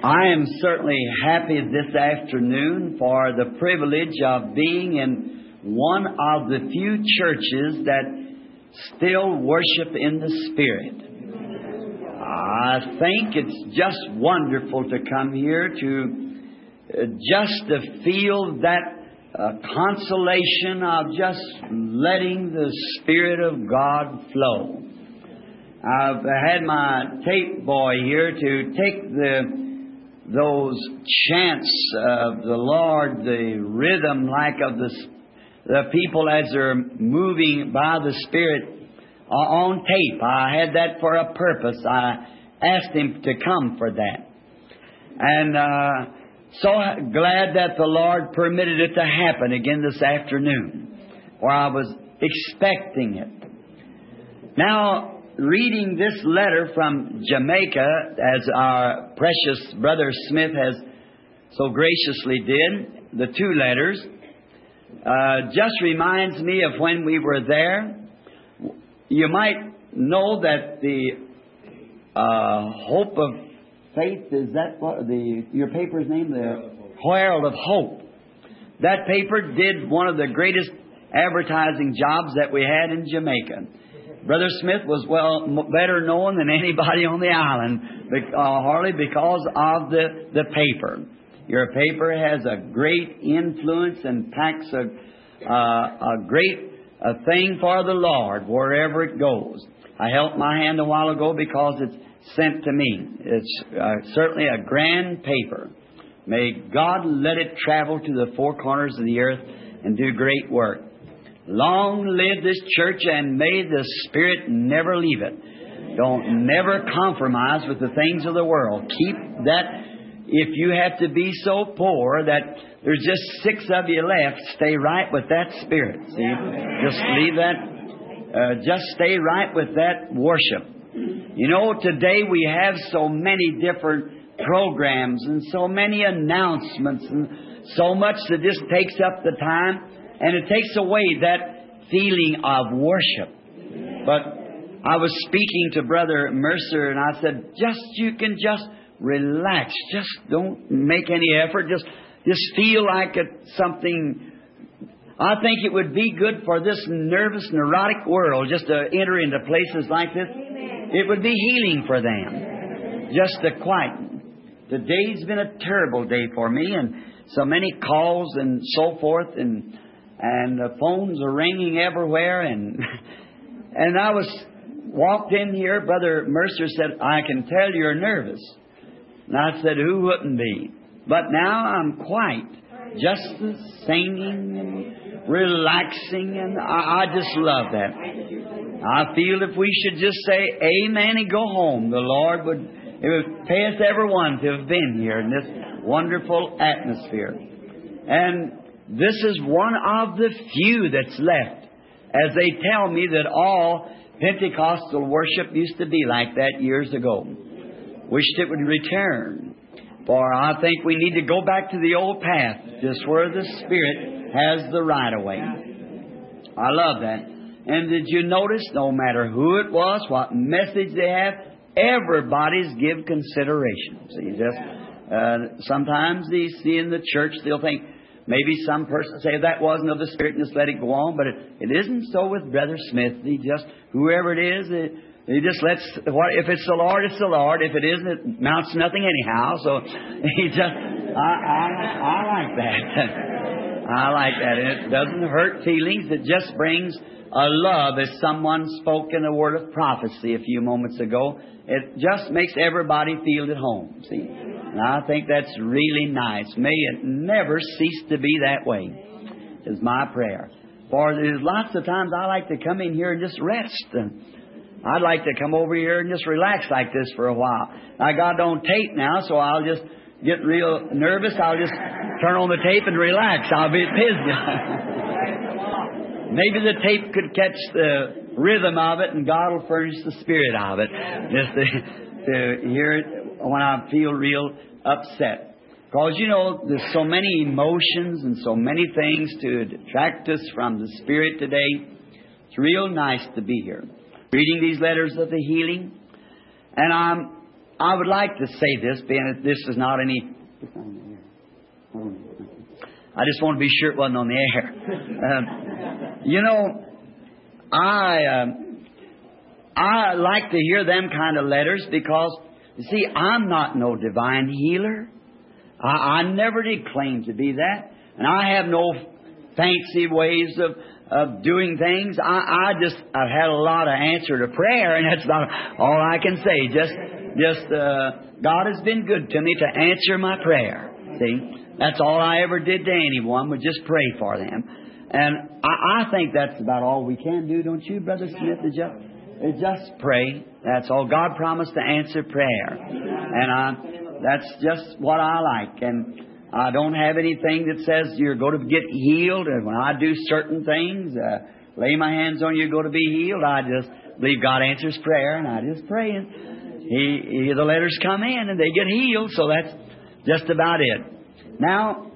I am certainly happy this afternoon for the privilege of being in one of the few churches that still worship in the Spirit. I think it's just wonderful to come here to feel that consolation of just letting the Spirit of God flow. I've had my tape boy here to take those chants of the Lord, the rhythm like of the people as they're moving by the Spirit on tape. I had that for a purpose. I asked him to come for that. And so glad that the Lord permitted it to happen again this afternoon, or I was expecting it. Now, reading this letter from Jamaica, as our precious Brother Smith has so graciously did, the two letters, just reminds me of when we were there. You might know that the Hope of Faith, is that what your paper's name? The Herald of Hope. That paper did one of the greatest advertising jobs that we had in Jamaica. Brother Smith was better known than anybody on the island, hardly because of the paper. Your paper has a great influence and packs a great thing for the Lord wherever it goes. I held my hand a while ago because it's sent to me. It's certainly a grand paper. May God let it travel to the four corners of the earth and do great work. Long live this church, and may the Spirit never leave it. Don't never compromise with the things of the world. Keep that. If you have to be so poor that there's just 6 of you left, stay right with that Spirit. See, just leave that. Just stay right with that worship. You know, today we have so many different programs and so many announcements and so much that just takes up the time. And it takes away that feeling of worship. But I was speaking to Brother Mercer, and I said, you can just relax. Just don't make any effort. Just feel like it's something. I think it would be good for this nervous, neurotic world just to enter into places like this. It would be healing for them. Just to quieten. Today's been a terrible day for me, and so many calls and so forth, and the phones are ringing everywhere, and I walked in here. Brother Mercer said, "I can tell you're nervous." And I said, "Who wouldn't be?" But now I'm quite just the singing and relaxing, and I just love that. I feel if we should just say amen and go home, the Lord it would pay us everyone to have been here in this wonderful atmosphere. And this is one of the few that's left. As they tell me that all Pentecostal worship used to be like that years ago. Wished it would return. For I think we need to go back to the old path, just where the Spirit has the right of way. I love that. And did you notice, no matter who it was, what message they have, everybody's give consideration. See, sometimes they see in the church, they'll think, maybe some person say that wasn't of the Spirit and just let it go on, but it isn't so with Brother Smith. Whoever it is, he just lets, if it's the Lord, it's the Lord. If it isn't, it amounts to nothing anyhow. So he just, I like that. I like that. And it doesn't hurt feelings. It just brings a love, as someone spoke in a word of prophecy a few moments ago. It just makes everybody feel at home. See? And I think that's really nice. May it never cease to be that way, is my prayer. For there's lots of times I like to come in here and just rest. I'd like to come over here and just relax like this for a while. I got it on tape now, so I'll just get real nervous. I'll just turn on the tape and relax. I'll be busy. Maybe the tape could catch the rhythm of it, and God will furnish the spirit of it. Just to hear it when I feel real upset. Because, you know, there's so many emotions and so many things to detract us from the Spirit today. It's real nice to be here. Reading these letters of the healing. And I would like to say this, being that this is not any... I just want to be sure it wasn't on the air. I like to hear them kind of letters because, you see, I'm not no divine healer. I never did claim to be that. And I have no fancy ways of doing things. I've had a lot of answer to prayer, and that's about all I can say. God has been good to me to answer my prayer. See? That's all I ever did to anyone, was just pray for them. And I think that's about all we can do, don't you, Brother Smith? Just pray. That's all. God promised to answer prayer. And that's just what I like. And I don't have anything that says you're going to get healed. And when I do certain things, lay my hands on you, you're going to be healed. I just believe God answers prayer, and I just pray. And the letters come in, and they get healed. So that's just about it. Now,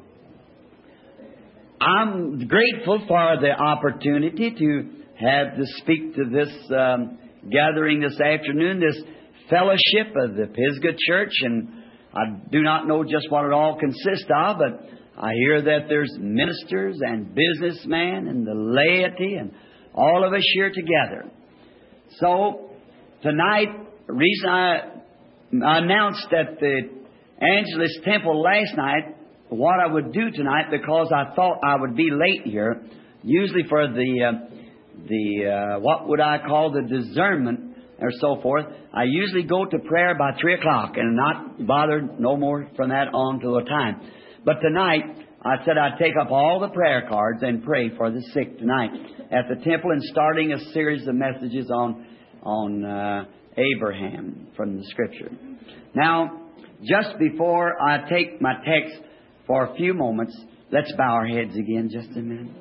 I'm grateful for the opportunity to speak to this gathering this afternoon, this fellowship of the Pisgah Church, and I do not know just what it all consists of, but I hear that there's ministers and businessmen and the laity and all of us here together. So, tonight, the reason I announced at the Angelus Temple last night what I would do tonight, because I thought I would be late here, usually for the what would I call the discernment or so forth. I usually go to prayer by 3 o'clock and not bothered no more from that on to a time. But tonight, I said I'd take up all the prayer cards and pray for the sick tonight at the temple, and starting a series of messages on Abraham from the Scripture. Now, just before I take my text for a few moments, let's bow our heads again just a minute.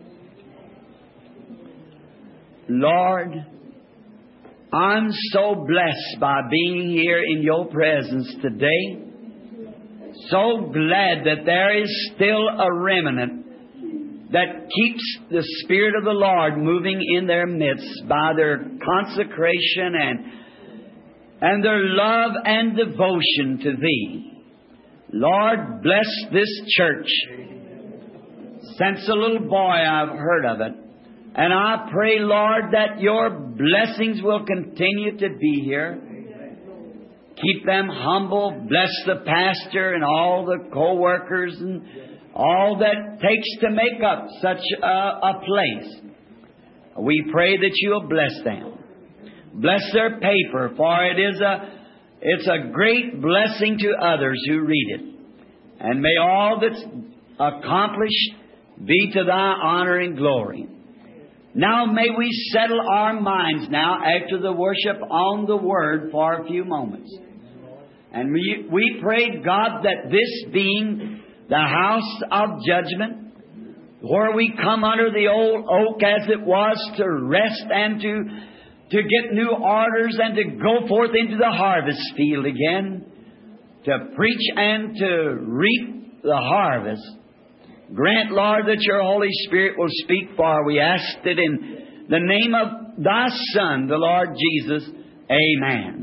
Lord, I'm so blessed by being here in Your presence today. So glad that there is still a remnant that keeps the Spirit of the Lord moving in their midst by their consecration and their love and devotion to Thee. Lord, bless this church. Since a little boy I've heard of it. And I pray, Lord, that Your blessings will continue to be here. Keep them humble. Bless the pastor and all the co-workers and all that takes to make up such a place. We pray that You'll bless them. Bless their paper, for it's a great blessing to others who read it. And may all that's accomplished be to Thy honor and glory. Now may we settle our minds now after the worship on the Word for a few moments. And we pray, God, that this being the house of judgment, where we come under the old oak as it was to rest and to get new orders and to go forth into the harvest field again, to preach and to reap the harvest. Grant, Lord, that Your Holy Spirit will speak, for we ask it in the name of Thy Son, the Lord Jesus. Amen.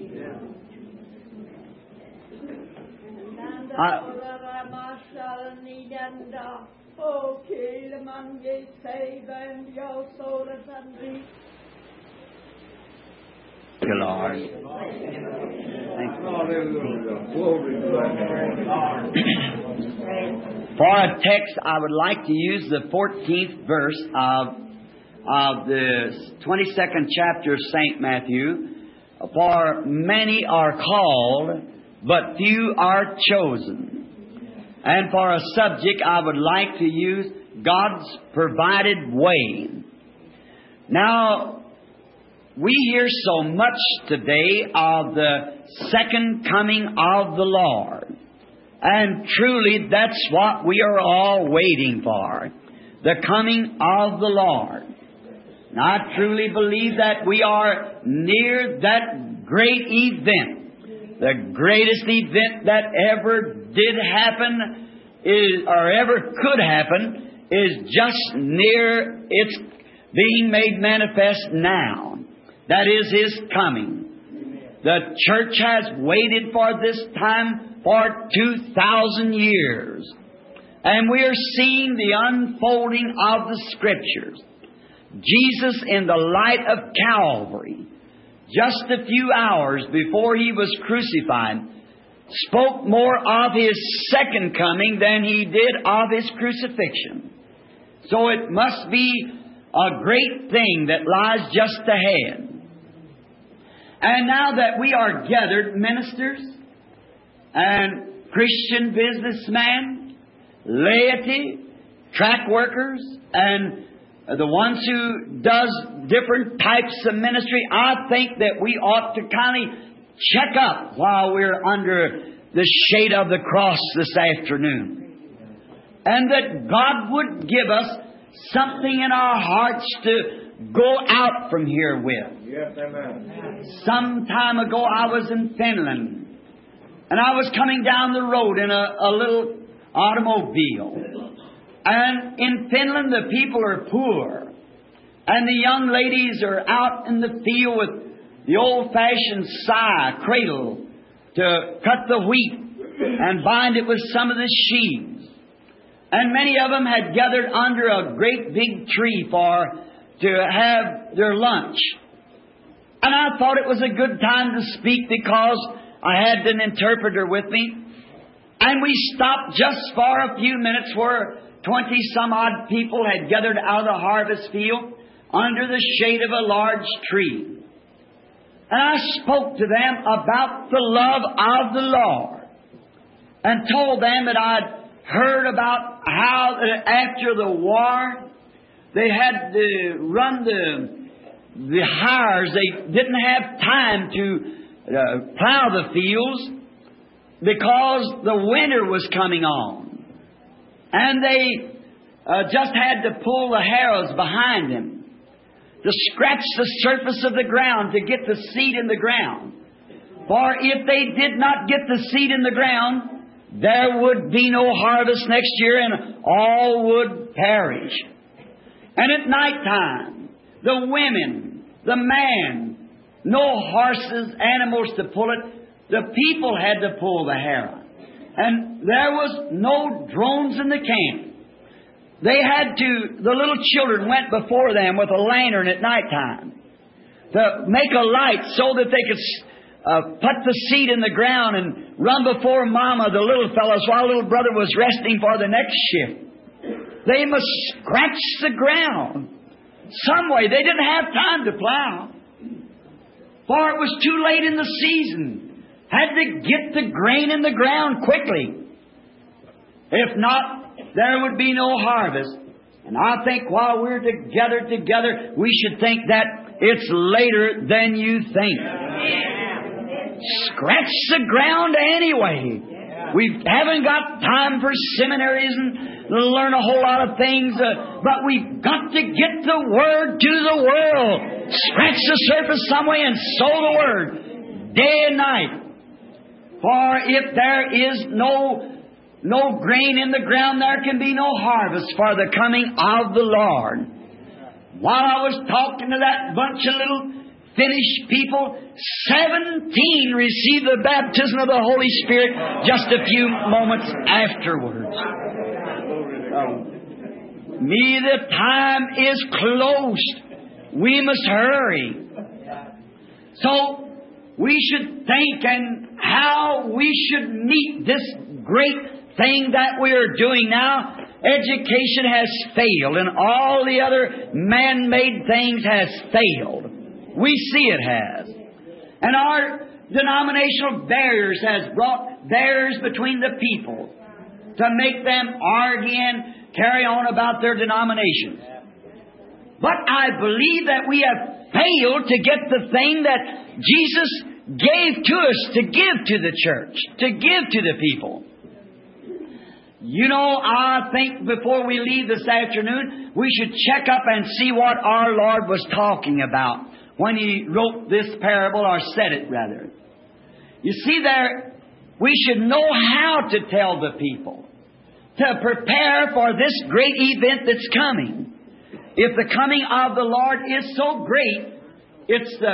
Thank you, Lord. Thank you. For a text, I would like to use the 14th verse of the 22nd chapter of St. Matthew. For many are called, but few are chosen. And for a subject, I would like to use God's provided way. Now, we hear so much today of the second coming of the Lord. And truly, that's what we are all waiting for. The coming of the Lord. And I truly believe that we are near that great event. The greatest event that ever did happen or ever could happen is just near its being made manifest now. That is His coming. The church has waited for this time for 2,000 years. And we are seeing the unfolding of the Scriptures. Jesus, in the light of Calvary, just a few hours before He was crucified, spoke more of His second coming than He did of His crucifixion. So it must be a great thing that lies just ahead. And now that we are gathered, ministers and Christian businessmen, laity, track workers, and the ones who does different types of ministry, I think that we ought to kind of check up while we're under the shade of the cross this afternoon. And that God would give us something in our hearts to go out from here with. Yes, amen. Some time ago I was in Finland, and I was coming down the road in a little automobile. And in Finland the people are poor, and the young ladies are out in the field with the old-fashioned scythe, cradle, to cut the wheat and bind it with some of the sheaves. And many of them had gathered under a great big tree to have their lunch. And I thought it was a good time to speak because I had an interpreter with me. And we stopped just for a few minutes where 20-some-odd people had gathered out of the harvest field under the shade of a large tree. And I spoke to them about the love of the Lord and told them that I'd heard about how after the war they had to run the hires. They didn't have time to plow the fields because the winter was coming on. And they just had to pull the harrows behind them to scratch the surface of the ground to get the seed in the ground. For if they did not get the seed in the ground, there would be no harvest next year and all would perish. And at night time, the women, the man, no horses, animals to pull it, the people had to pull the harrow. And there was no drones in the camp. The little children went before them with a lantern at night time to make a light so that they could put the seed in the ground and run before Mama, the little fellows, while little brother was resting for the next shift. They must scratch the ground some way. They didn't have time to plow, for it was too late in the season. Had to get the grain in the ground quickly. If not, there would be no harvest. And I think while we're together, we should think that it's later than you think. Scratch the ground anyway. We haven't got time for seminaries and learn a whole lot of things, but we've got to get the Word to the world. Scratch the surface some way and sow the Word day and night. For if there is no grain in the ground, there can be no harvest for the coming of the Lord. While I was talking to that bunch of little Finnish people, 17 received the baptism of the Holy Spirit just a few moments afterwards. The time is close. We must hurry. So we should think and how we should meet this great thing that we are doing now. Education has failed, and all the other man-made things has failed. We see it has. And our denominational barriers has brought barriers between the people to make them argue and carry on about their denominations. But I believe that we have failed to get the thing that Jesus gave to us to give to the church, to give to the people. You know, I think before we leave this afternoon, we should check up and see what our Lord was talking about when He wrote this parable, or said it rather. You see there, we should know how to tell the people to prepare for this great event that's coming. If the coming of the Lord is so great, it's the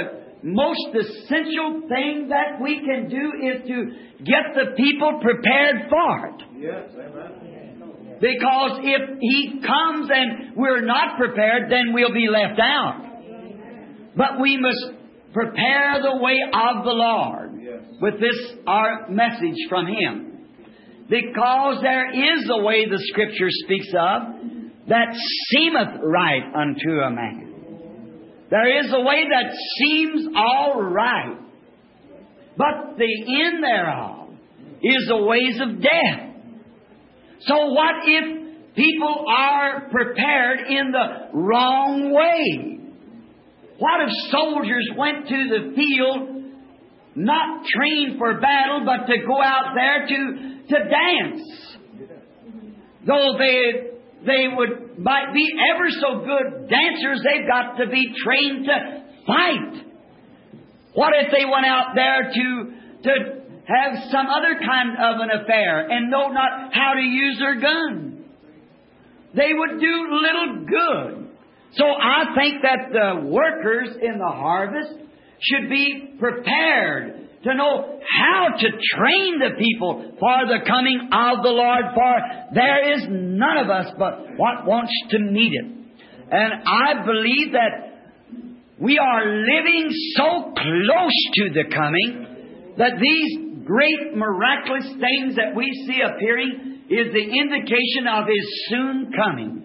most essential thing that we can do is to get the people prepared for it. Yes, amen. Because if He comes and we're not prepared, then we'll be left out. But we must prepare the way of the Lord with this, our message from Him. Because there is a way the Scripture speaks of that seemeth right unto a man. There is a way that seems all right, but the end thereof is the ways of death. So what if people are prepared in the wrong way? What if soldiers went to the field not trained for battle, but to go out there to dance? Though they might be ever so good dancers, they've got to be trained to fight. What if they went out there to have some other kind of an affair and know not how to use their gun? They would do little good. So I think that the workers in the harvest should be prepared to know how to train the people for the coming of the Lord, for there is none of us but what wants to meet it. And I believe that we are living so close to the coming that these great miraculous things that we see appearing is the indication of His soon coming.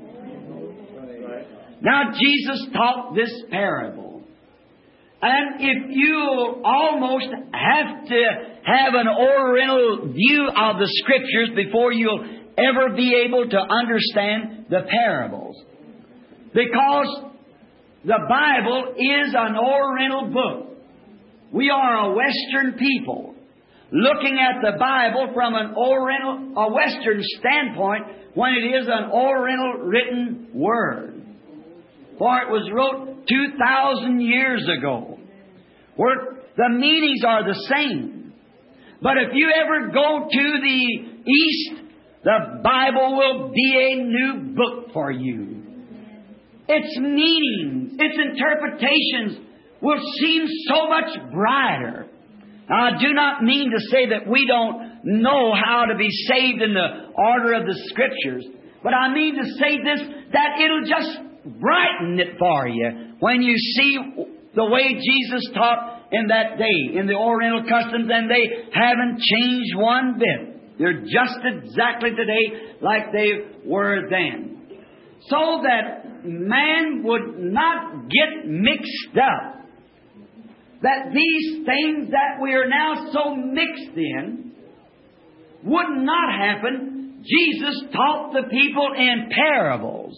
Now Jesus taught this parable. And if you almost have to have an oriental view of the Scriptures before you'll ever be able to understand the parables. Because the Bible is an oriental book. We are a Western people, looking at the Bible from a Western standpoint when it is an oriental written Word. For it was wrote 2,000 years ago, where the meanings are the same. But if you ever go to the East, the Bible will be a new book for you. Its meanings, its interpretations will seem so much brighter. Now, I do not mean to say that we don't know how to be saved in the order of the Scriptures, but I mean to say this, that it'll just brighten it for you when you see the way Jesus taught in that day, in the Oriental customs, and they haven't changed one bit. They're just exactly today like they were then. So that man would not get mixed up. That these things that we are now so mixed in would not happen. Jesus taught the people in parables.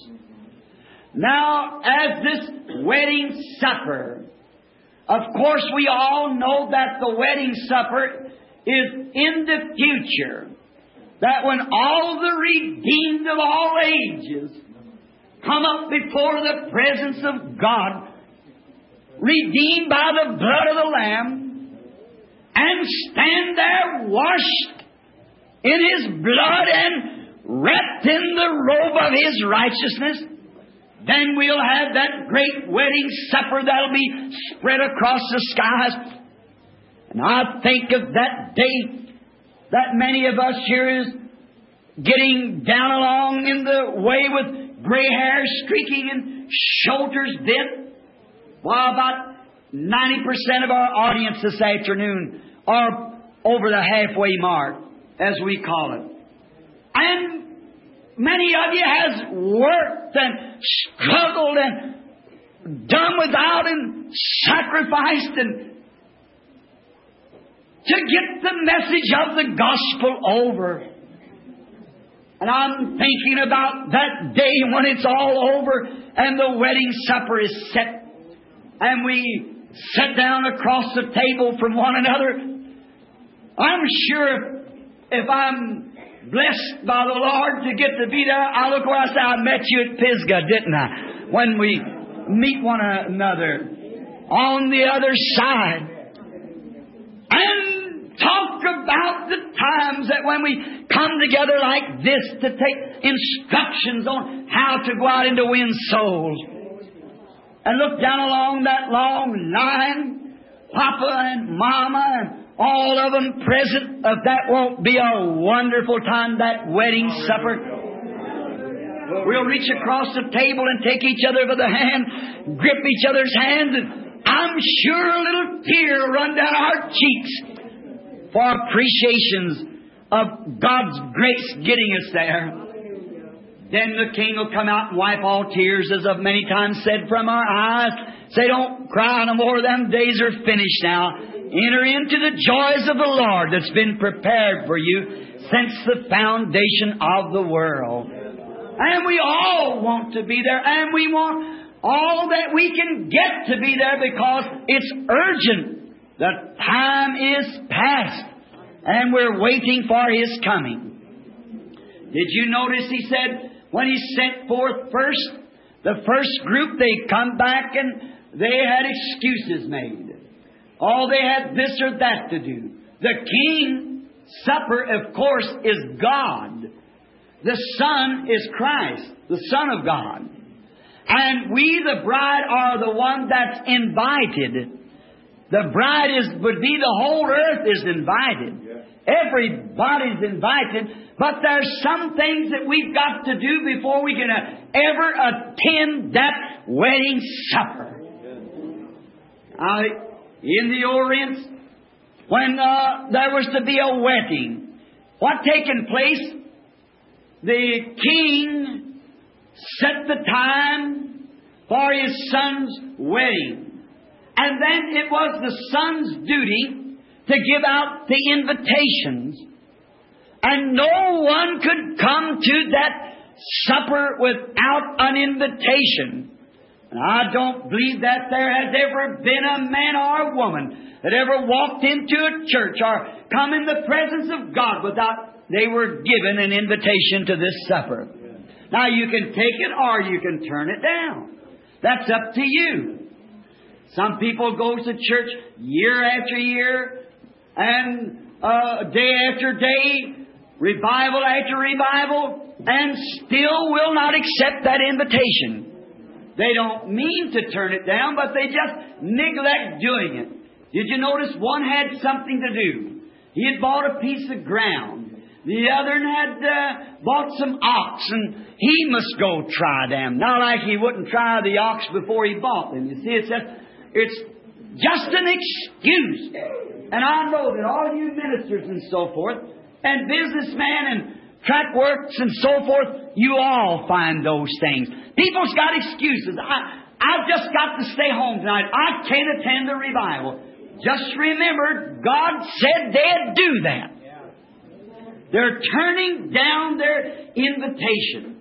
Now, as this wedding supper, of course we all know that the wedding supper is in the future. That when all the redeemed of all ages come up before the presence of God, redeemed by the blood of the Lamb, and stand there washed in His blood and wrapped in the robe of His righteousness, then we'll have that great wedding supper that'll be spread across the skies. And I think of that day that many of us here is getting down along in the way with gray hair streaking and shoulders bent, while about 90% of our audience this afternoon are over the halfway mark, as we call it. And many of you has worked and struggled and done without and sacrificed and to get the message of the gospel over. And I'm thinking about that day when it's all over and the wedding supper is set and we sit down across the table from one another. I'm sure if I'm blessed by the Lord to get to be there, I look where I say, I met you at Pisgah, didn't I? When we meet one another on the other side. And talk about the times that when we come together like this to take instructions on how to go out and to win souls. And look down along that long line Papa and Mama and all of them present. That won't be a wonderful time, that wedding supper. We'll reach across the table and take each other by the hand, grip each other's hands, and I'm sure a little tear will run down our cheeks for appreciations of God's grace getting us there. Then the King will come out and wipe all tears, as I've many times said, from our eyes. Say, don't cry no more. Them days are finished now. Enter into the joys of the Lord that's been prepared for you since the foundation of the world. And we all want to be there, and we want all that we can get to be there, because it's urgent. The time is past, and we're waiting for His coming. Did you notice He said, when He sent forth first, the first group, they come back and they had excuses made. Oh, they had this or that to do. The King supper, of course, is God. The Son is Christ, the Son of God. And we, the bride, are the one that's invited. The bride would be the whole earth is invited. Everybody's invited. But there's some things that we've got to do before we can ever attend that wedding supper. In the Orient, when there was to be a wedding, what taken place? The king set the time for his son's wedding. And then it was the son's duty to give out the invitations. And no one could come to that supper without an invitation. And I don't believe that there has ever been a man or a woman that ever walked into a church or come in the presence of God without they were given an invitation to this supper. Now you can take it or you can turn it down. That's up to you. Some people go to church year after year and day after day, revival after revival, and still will not accept that invitation. They don't mean to turn it down, but they just neglect doing it. Did you notice one had something to do? He had bought a piece of ground. The other had bought some ox, and he must go try them. Not like he wouldn't try the ox before he bought them. You see, it's just an excuse. And I know that all you ministers and so forth, and businessmen and track works and so forth, you all find those things. People's got excuses. I've just got to stay home tonight. I can't attend the revival. Just remember, God said they'd do that. They're turning down their invitation.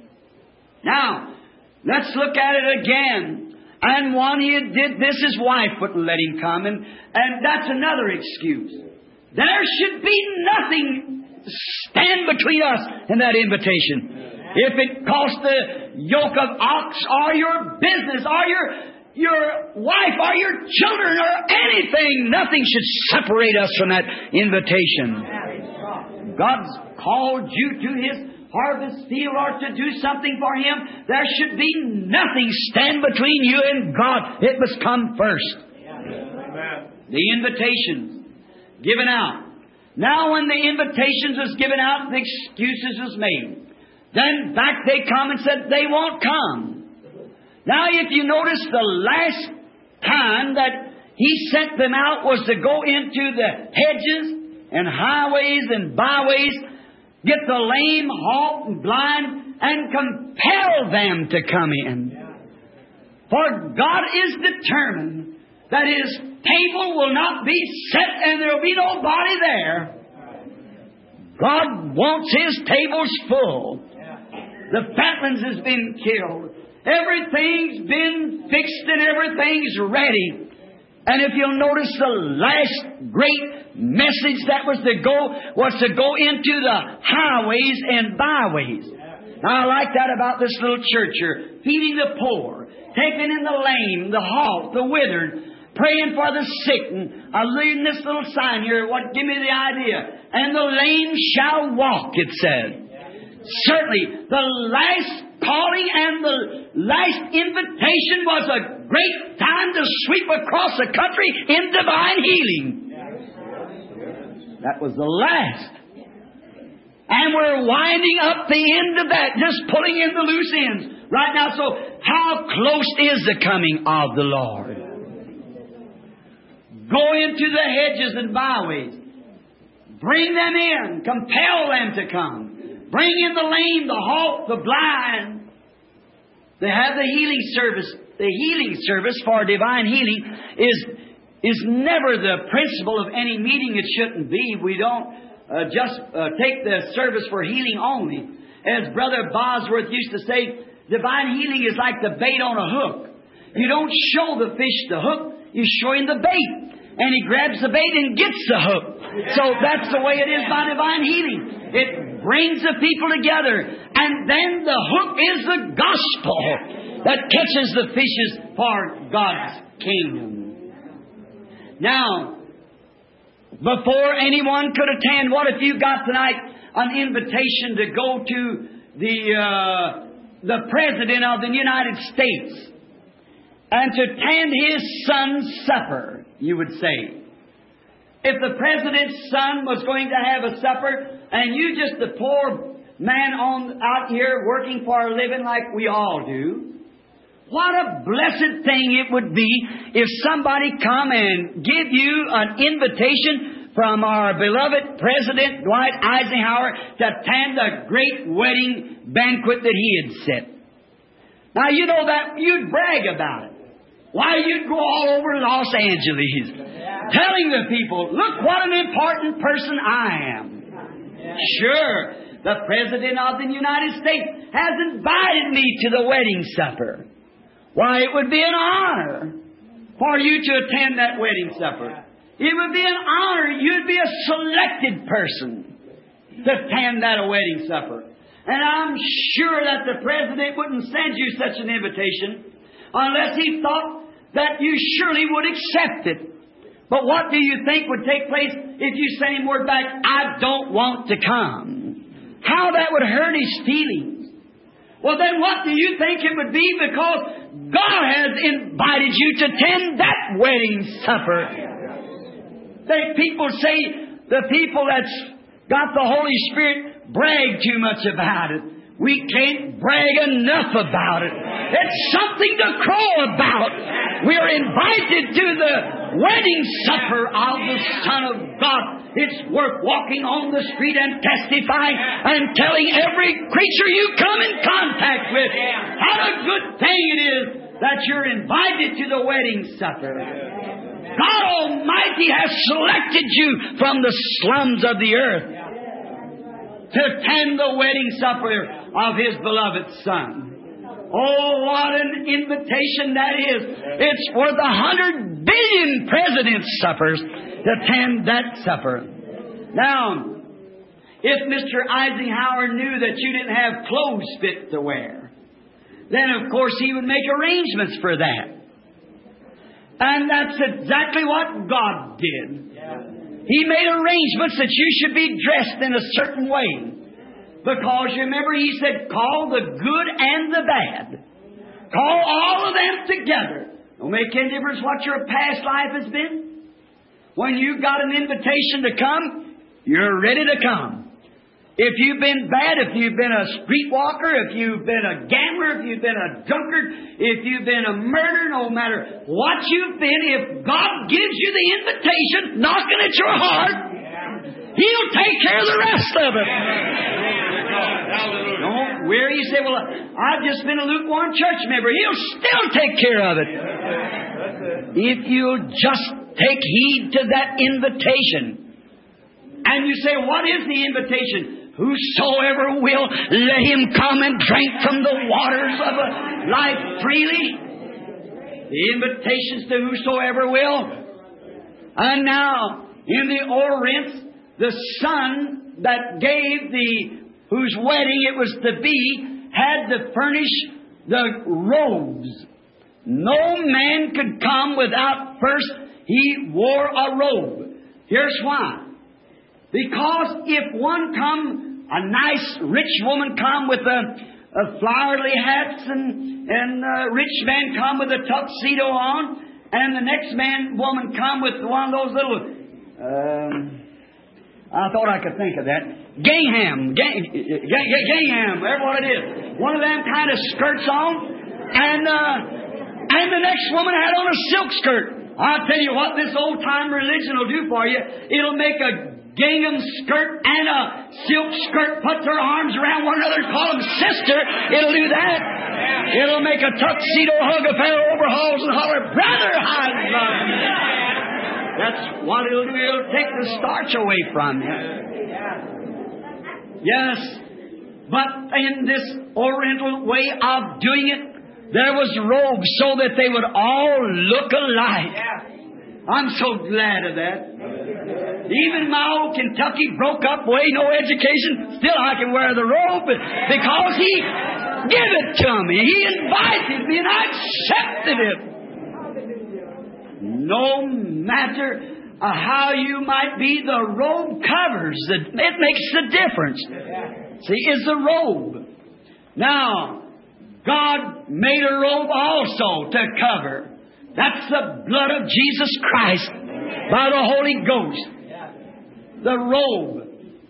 Now, let's look at it again. And one he did this, his wife wouldn't let him come, and that's another excuse. There should be nothing stand between us and that invitation. If it costs the yoke of ox or your business or your wife or your children or anything, nothing should separate us from that invitation. God's called you to His harvest field or to do something for Him. There should be nothing stand between you and God. It must come first. The invitations given out. Now when the invitations was given out, the excuses was made. Then back they come and said they won't come. Now if you notice, the last time that He sent them out was to go into the hedges and highways and byways, get the lame, halt, and blind, and compel them to come in. For God is determined that His table will not be set and there will be nobody there. God wants His tables full. The fatlings has been killed. Everything's been fixed and everything's ready. And if you'll notice, the last great message that was to go into the highways and byways. Now, I like that about this little church here. Feeding the poor, taking in the lame, the halt, the withered, praying for the sick. And I'm reading this little sign here. Give me the idea. And the lame shall walk, it says. Certainly, the last calling and the last invitation was a great time time to sweep across the country in divine healing. That was the last. And we're winding up the end of that, just pulling in the loose ends right now. So how close is the coming of the Lord? Go into the hedges and byways. Bring them in. Compel them to come. Bring in the lame, the halt, the blind. They have the healing service. The healing service for divine healing is never the principle of any meeting. It shouldn't be. We don't just take the service for healing only. As Brother Bosworth used to say, divine healing is like the bait on a hook. You don't show the fish the hook, you show him the bait. And he grabs the bait and gets the hook. So that's the way it is by divine healing. It brings the people together. And then the hook is the gospel that catches the fishes for God's kingdom. Now, before anyone could attend, what if you got tonight an invitation to go to the President of the United States and to attend his son's supper, you would say. If the President's son was going to have a supper and you just the poor man out here working for a living like we all do, what a blessed thing it would be if somebody come and give you an invitation from our beloved President Dwight Eisenhower to attend a great wedding banquet that he had set. Now, you know that you'd brag about it. Why, you'd go all over Los Angeles telling the people, look what an important person I am. Sure, the President of the United States has invited me to the wedding supper. Why, it would be an honor for you to attend that wedding supper. It would be an honor. You'd be a selected person to attend that wedding supper. And I'm sure that the President wouldn't send you such an invitation unless he thought that you surely would accept it. But what do you think would take place if you sent him word back, I don't want to come? How that would hurt his feelings. Well, then what do you think it would be? Because God has invited you to attend that wedding supper. People say the people that's got the Holy Spirit brag too much about it. We can't brag enough about it. It's something to crow about. We are invited to the wedding supper of the Son of God. It's worth walking on the street and testifying and telling every creature you come in contact with what a good thing it is that you're invited to the wedding supper. God Almighty has selected you from the slums of the earth to attend the wedding supper of His beloved Son. Oh, what an invitation that is. It's worth 100 billion presidents' suppers to attend that supper. Now, if Mr. Eisenhower knew that you didn't have clothes fit to wear, then of course he would make arrangements for that. And that's exactly what God did. He made arrangements that you should be dressed in a certain way. Because you remember He said, call the good and the bad. Call all of them together. Don't make any difference what your past life has been. When you got an invitation to come, you're ready to come. If you've been bad, if you've been a streetwalker, if you've been a gambler, if you've been a drunkard, if you've been a murderer, no matter what you've been, if God gives you the invitation knocking at your heart, He'll take care of the rest of it. Don't worry. You say, well, I've just been a lukewarm church member. He'll still take care of it. If you'll just take heed to that invitation. And you say, what is the invitation? Whosoever will, let him come and drink from the waters of life freely. The invitations to whosoever will. And now, in the Orient, the son that gave whose wedding it was to be, had to furnish the robes. No man could come without first he wore a robe. Here's why. Because if one come, a nice rich woman come with flowery hats, and rich man come with a tuxedo on, and the next woman come with one of those little. I thought I could think of that. Gingham, whatever what it is. One of them kind of skirts on, and the next woman had on a silk skirt. I'll tell you what, this old time religion will do for you. It'll make a gingham skirt and a silk skirt put their arms around one another and call them sister. It'll do that. It'll make a tuxedo hug a fellow overhauls and holler, brother, I love you. That's what it'll do. It'll take the starch away from you. Yes. But in this Oriental way of doing it, there was robes so that they would all look alike. I'm so glad of that. Even my old Kentucky broke up way, no education, still I can wear the robe because He gave it to me. He invited me and I accepted it. No matter how you might be, the robe covers. It makes the difference. See, it's the robe. Now, God made a robe also to cover. That's the blood of Jesus Christ by the Holy Ghost. The robe.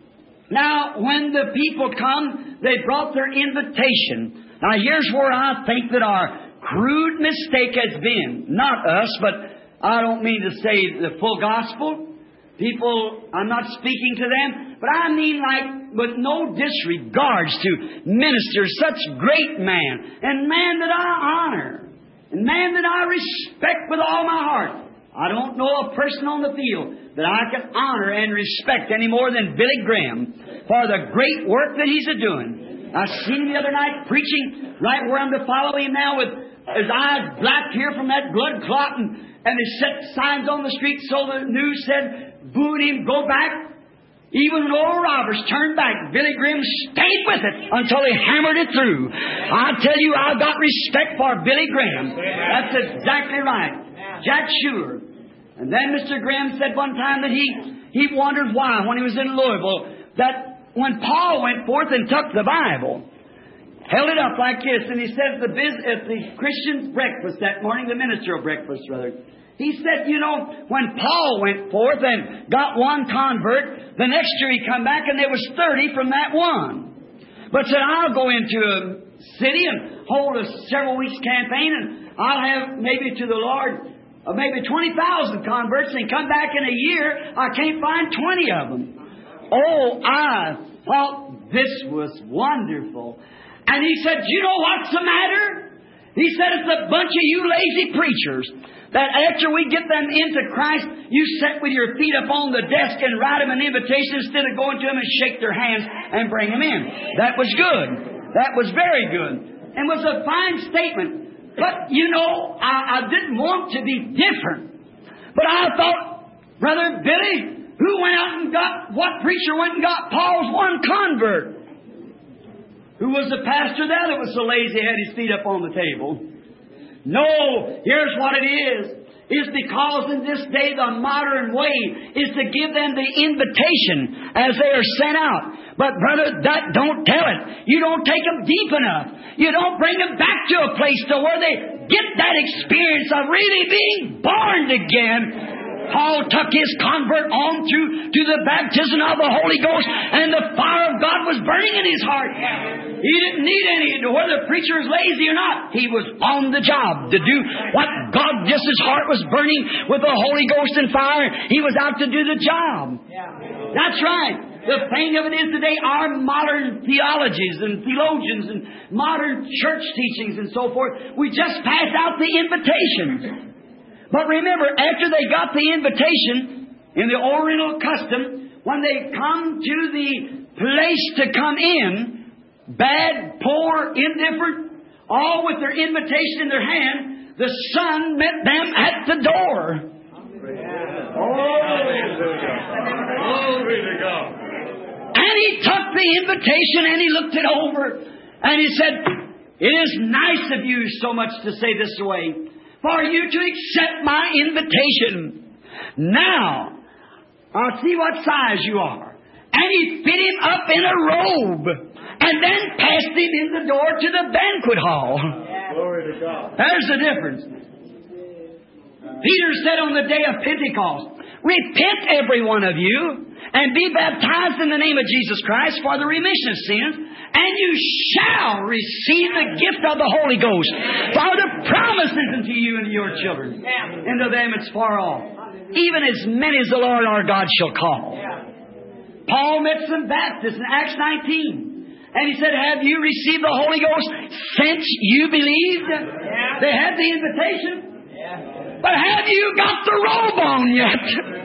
Now, when the people come, they brought their invitation. Now, here's where I think that our crude mistake has been. Not us, but I don't mean to say the full gospel. People, I'm not speaking to them, but I mean like with no disregards to ministers, such great man, and man that I honor, and man that I respect with all my heart. I don't know a person on the field that I can honor and respect any more than Billy Graham for the great work that he's a-doing. I seen him the other night preaching right where I'm to follow him now with his eyes black here from that blood clot, and they set signs on the street so the news said, booed him, go back. Even when Oral Roberts turned back, Billy Graham stayed with it until he hammered it through. I tell you, I've got respect for Billy Graham. That's exactly right. Jack Shuler. And then Mr. Graham said one time that he wondered why, when he was in Louisville, that when Paul went forth and took the Bible, held it up like this, and he said at the Christian's breakfast that morning, the ministerial breakfast, rather, he said, you know, when Paul went forth and got one convert, the next year he come back and there was 30 from that one. But said, I'll go into a city and hold a several weeks campaign, and I'll have maybe to the Lord maybe 20,000 converts, and come back in a year, I can't find 20 of them. Oh, I thought this was wonderful. And he said, you know what's the matter? He said, it's a bunch of you lazy preachers that after we get them into Christ, you sit with your feet up on the desk and write them an invitation instead of going to them and shake their hands and bring them in. That was good. That was very good. And was a fine statement. But, you know, I didn't want to be different. But I thought, Brother Billy, who went out and what preacher went and got Paul's one convert? Who was the pastor there that was so lazy, had his feet up on the table? No, here's what it is. It's because in this day the modern way is to give them the invitation as they are sent out. But brother, that don't tell it. You don't take them deep enough. You don't bring them back to a place to where they get that experience of really being born again. Paul took his convert on through to the baptism of the Holy Ghost, and the fire of God was burning in his heart. He didn't need any, whether the preacher was lazy or not. He was on the job to do what God, just his heart was burning with the Holy Ghost and fire. He was out to do the job. That's right. The thing of it is today, our modern theologies and theologians and modern church teachings and so forth, we just pass out the invitations. But remember, after they got the invitation in the Oriental custom, when they come to the place to come in, bad, poor, indifferent, all with their invitation in their hand, the Son met them at the door. Glory to God. And He took the invitation and He looked it over and He said, it is nice of you so much to say this way, for you to accept my invitation. Now, I'll see what size you are. And he fit him up in a robe. And then passed him in the door to the banquet hall. Glory to God. There's the difference. Peter said on the day of Pentecost, repent every one of you and be baptized in the name of Jesus Christ for the remission of sins, and you shall receive the gift of the Holy Ghost. For the promises unto you and to your children, and to them it's far off, even as many as the Lord our God shall call. Paul met some Baptists in Acts 19. And he said, have you received the Holy Ghost since you believed? They had the invitation. But have you got the robe on yet?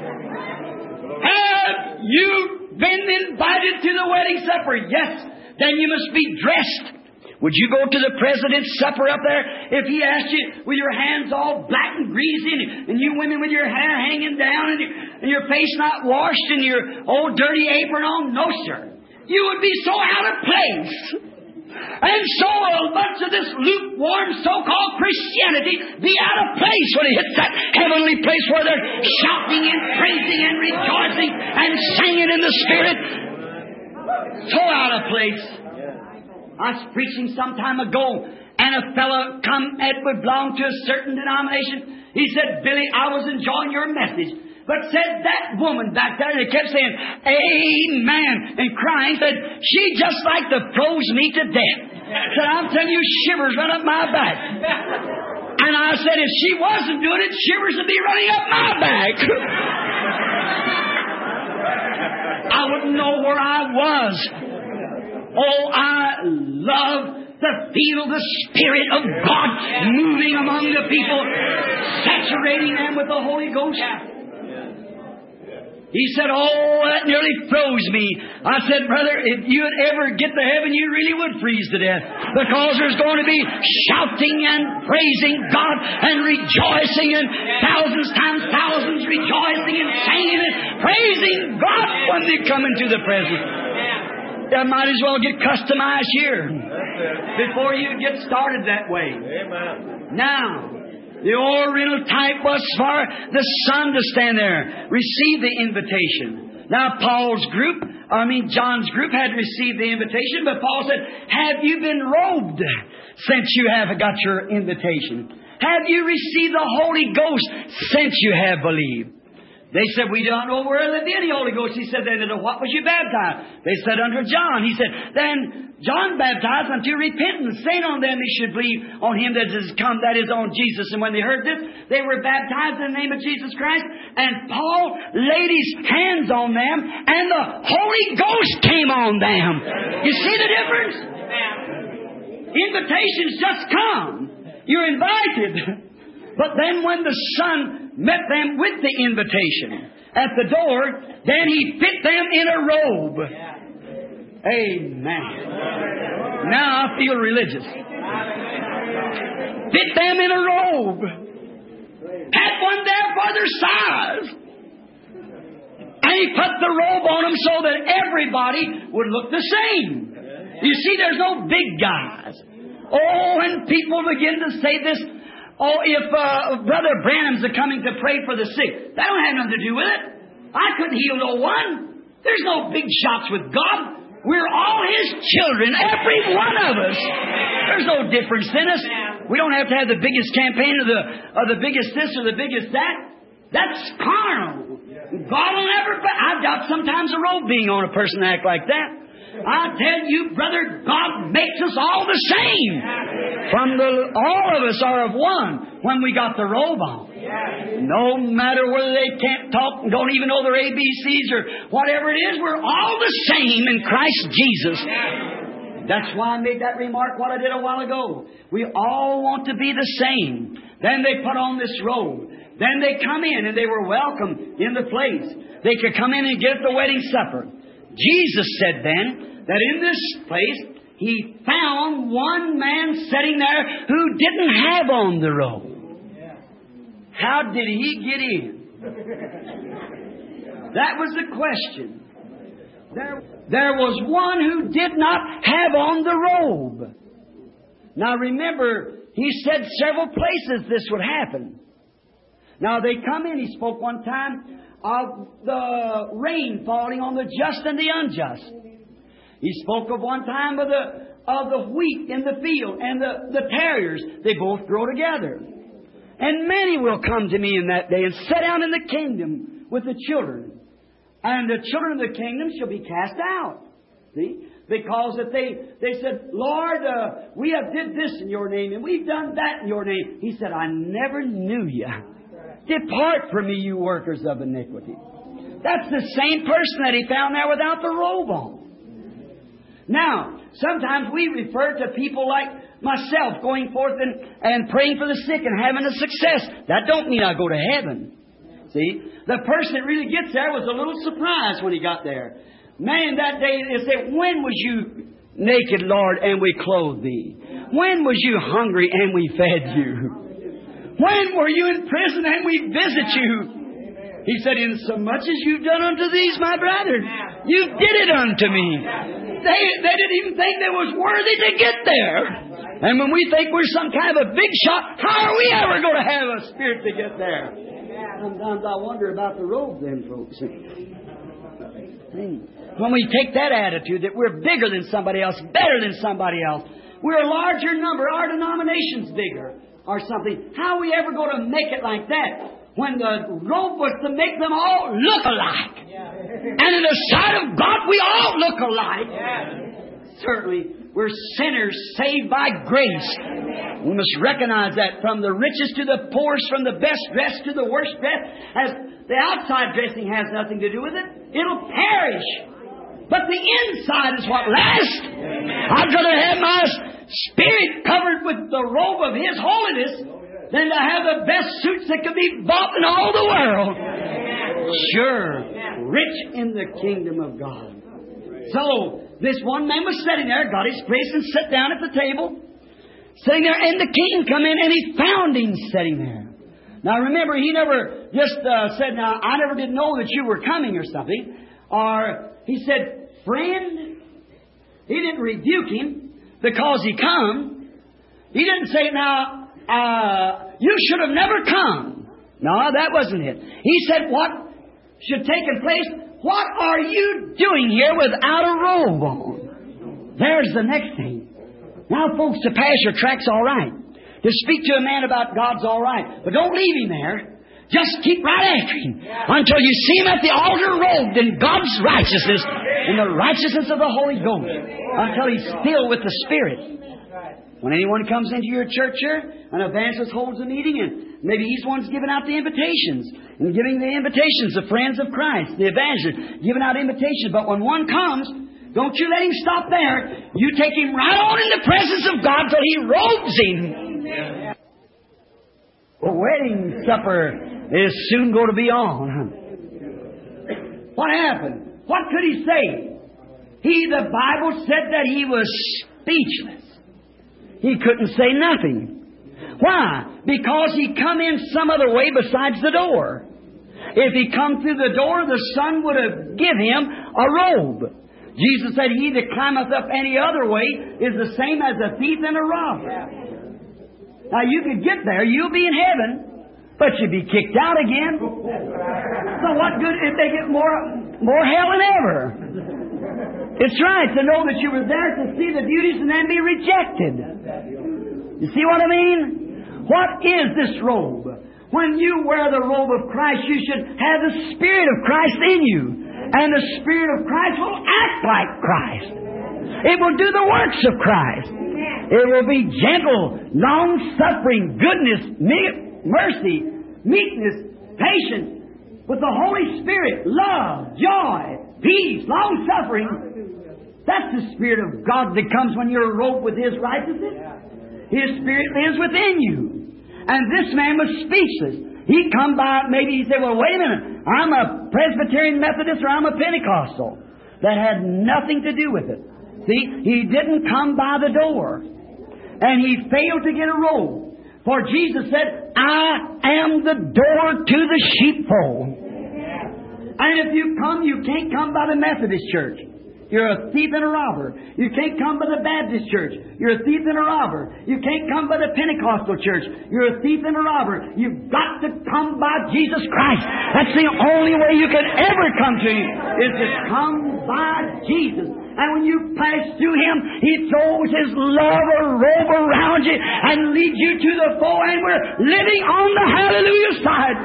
Have you been invited to the wedding supper? Yes. Then you must be dressed. Would you go to the president's supper up there if he asked you with your hands all black and greasy and you women with your hair hanging down and your face not washed and your old dirty apron on? No, sir. You would be so out of place. And so much of this lukewarm so-called Christianity be out of place when it hits that heavenly place where they're shouting and praising and rejoicing and singing in the Spirit. So out of place. I was preaching some time ago, and a fellow come that would belong to a certain denomination. He said, Billy, I was enjoying your message. But said that woman back there, they kept saying, amen, and crying, said, she just like to froze me to death. Said, I'm telling you, shivers run up my back. And I said, if she wasn't doing it, shivers would be running up my back. I wouldn't know where I was. Oh, I love to feel the Spirit of God moving among the people, saturating them with the Holy Ghost. He said, oh, that nearly froze me. I said, brother, if you would ever get to heaven, you really would freeze to death. Because there's going to be shouting and praising God and rejoicing and thousands times thousands rejoicing and singing and praising God when they come into the presence. That might as well get customized here before you get started that way. Amen. Now, the Oriental type was for the Son to stand there, receive the invitation. Now, John's group had received the invitation, but Paul said, have you been robed since you have got your invitation? Have you received the Holy Ghost since you have believed? They said, we don't know where there be any Holy Ghost. He said, then what was you baptized? They said, under John. He said, then John baptized unto repentance, saying on them they should believe on Him that is come, that is on Jesus. And when they heard this, they were baptized in the name of Jesus Christ. And Paul laid his hands on them, and the Holy Ghost came on them. You see the difference? Invitations just come. You're invited. But then when the Son met them with the invitation at the door, then He fit them in a robe. Amen. Now I feel religious. Fit them in a robe. Had one there for their size. And He put the robe on them so that everybody would look the same. You see, there's no big guys. Oh, and people begin to say this. Oh, if Brother Branham's coming to pray for the sick, that don't have nothing to do with it. I couldn't heal no one. There's no big shots with God. We're all His children, every one of us. There's no difference in us. We don't have to have the biggest campaign or the biggest this or the biggest that. That's carnal. God will never. I doubt sometimes a robe being on a person act like that. I tell you, brother, God makes us all the same. All of us are of one when we got the robe on. No matter whether they can't talk and don't even know their ABCs or whatever it is, we're all the same in Christ Jesus. That's why I made that remark what I did a while ago. We all want to be the same. Then they put on this robe. Then they come in and they were welcome in the place. They could come in and get the wedding supper. Jesus said then that in this place He found one man sitting there who didn't have on the robe. How did he get in? That was the question. There was one who did not have on the robe. Now remember, He said several places this would happen. Now they come in, He spoke one time of the rain falling on the just and the unjust. He spoke of one time of the wheat in the field and the tares. They both grow together. And many will come to me in that day and sit down in the kingdom with the children. And the children of the kingdom shall be cast out. See? Because that they said, Lord, we have did this in Your name and we've done that in Your name. He said, I never knew you. Depart from me, you workers of iniquity. That's the same person that He found there without the robe on. Now, sometimes we refer to people like myself going forth and praying for the sick and having a success. That don't mean I go to heaven. See? The person that really gets there was a little surprised when he got there. Man, that day they say, when was you naked, Lord, and we clothed thee? When was you hungry and we fed you? When were you in prison and we visit you? He said, in so much as you've done unto these, my brethren, you did it unto me. They didn't even think they was worthy to get there. And when we think we're some kind of a big shot, how are we ever going to have a spirit to get there? Sometimes I wonder about the robe then, folks. When we take that attitude that we're bigger than somebody else, better than somebody else, we're a larger number, our denomination's bigger or something. How are we ever going to make it like that? When the robe was to make them all look alike. And in the sight of God, we all look alike. Certainly, we're sinners saved by grace. We must recognize that from the richest to the poorest, from the best dressed to the worst dressed. As the outside dressing has nothing to do with it. It'll perish. But the inside is what lasts. I'd rather have my spirit covered with the robe of His holiness than to have the best suits that could be bought in all the world. Sure, rich in the kingdom of God. So, this one man was sitting there, got his place and sat down at the table. Sitting there, and the king come in and he found him sitting there. Now remember, he never just said, now, I never did know that you were coming or something. Or he said, friend. He didn't rebuke him because he come. He didn't say, now, you should have never come. No, that wasn't it. He said, what should take place? What are you doing here without a robe on? There's the next thing. Now, folks, to pass your tracks, all right. To speak to a man about God's all right. But don't leave him there. Just keep right after him until you see him at the altar robed in God's righteousness, in the righteousness of the Holy Ghost, until he's filled with the Spirit. When anyone comes into your church here, an evangelist holds a meeting, and maybe he's the one's giving out the invitations, and giving the invitations, the friends of Christ, the evangelist, giving out invitations. But when one comes, don't you let him stop there. You take him right on in the presence of God till he robes him. The wedding supper is soon going to be on. What happened? What could he say? The Bible said that he was speechless. He couldn't say nothing. Why? Because he come in some other way besides the door. If he come through the door, the Son would have given him a robe. Jesus said, he that climbeth up any other way is the same as a thief and a robber. Now you could get there, you'll be in heaven, but you'll be kicked out again. So what good if they get more hell than ever? It's right to know that you were there to see the beauties and then be rejected. You see what I mean? What is this robe? When you wear the robe of Christ, you should have the Spirit of Christ in you. And the Spirit of Christ will act like Christ. It will do the works of Christ. It will be gentle, long-suffering, goodness, mercy, meekness, patience, with the Holy Spirit, love, joy, peace, long-suffering. That's the Spirit of God that comes when you're robed with His righteousness. His Spirit lives within you. And this man was speechless. He come by, maybe he said, well, wait a minute. I'm a Presbyterian Methodist or I'm a Pentecostal. That had nothing to do with it. See, he didn't come by the door. And he failed to get a robe. For Jesus said, I am the door to the sheepfold. And if you come, you can't come by the Methodist church. You're a thief and a robber. You can't come by the Baptist church. You're a thief and a robber. You can't come by the Pentecostal church. You're a thief and a robber. You've got to come by Jesus Christ. That's the only way you can ever come to Him, is to come by Jesus. And when you pass through Him, He throws His love a robe around you and leads you to the fold, and we're living on the hallelujah side.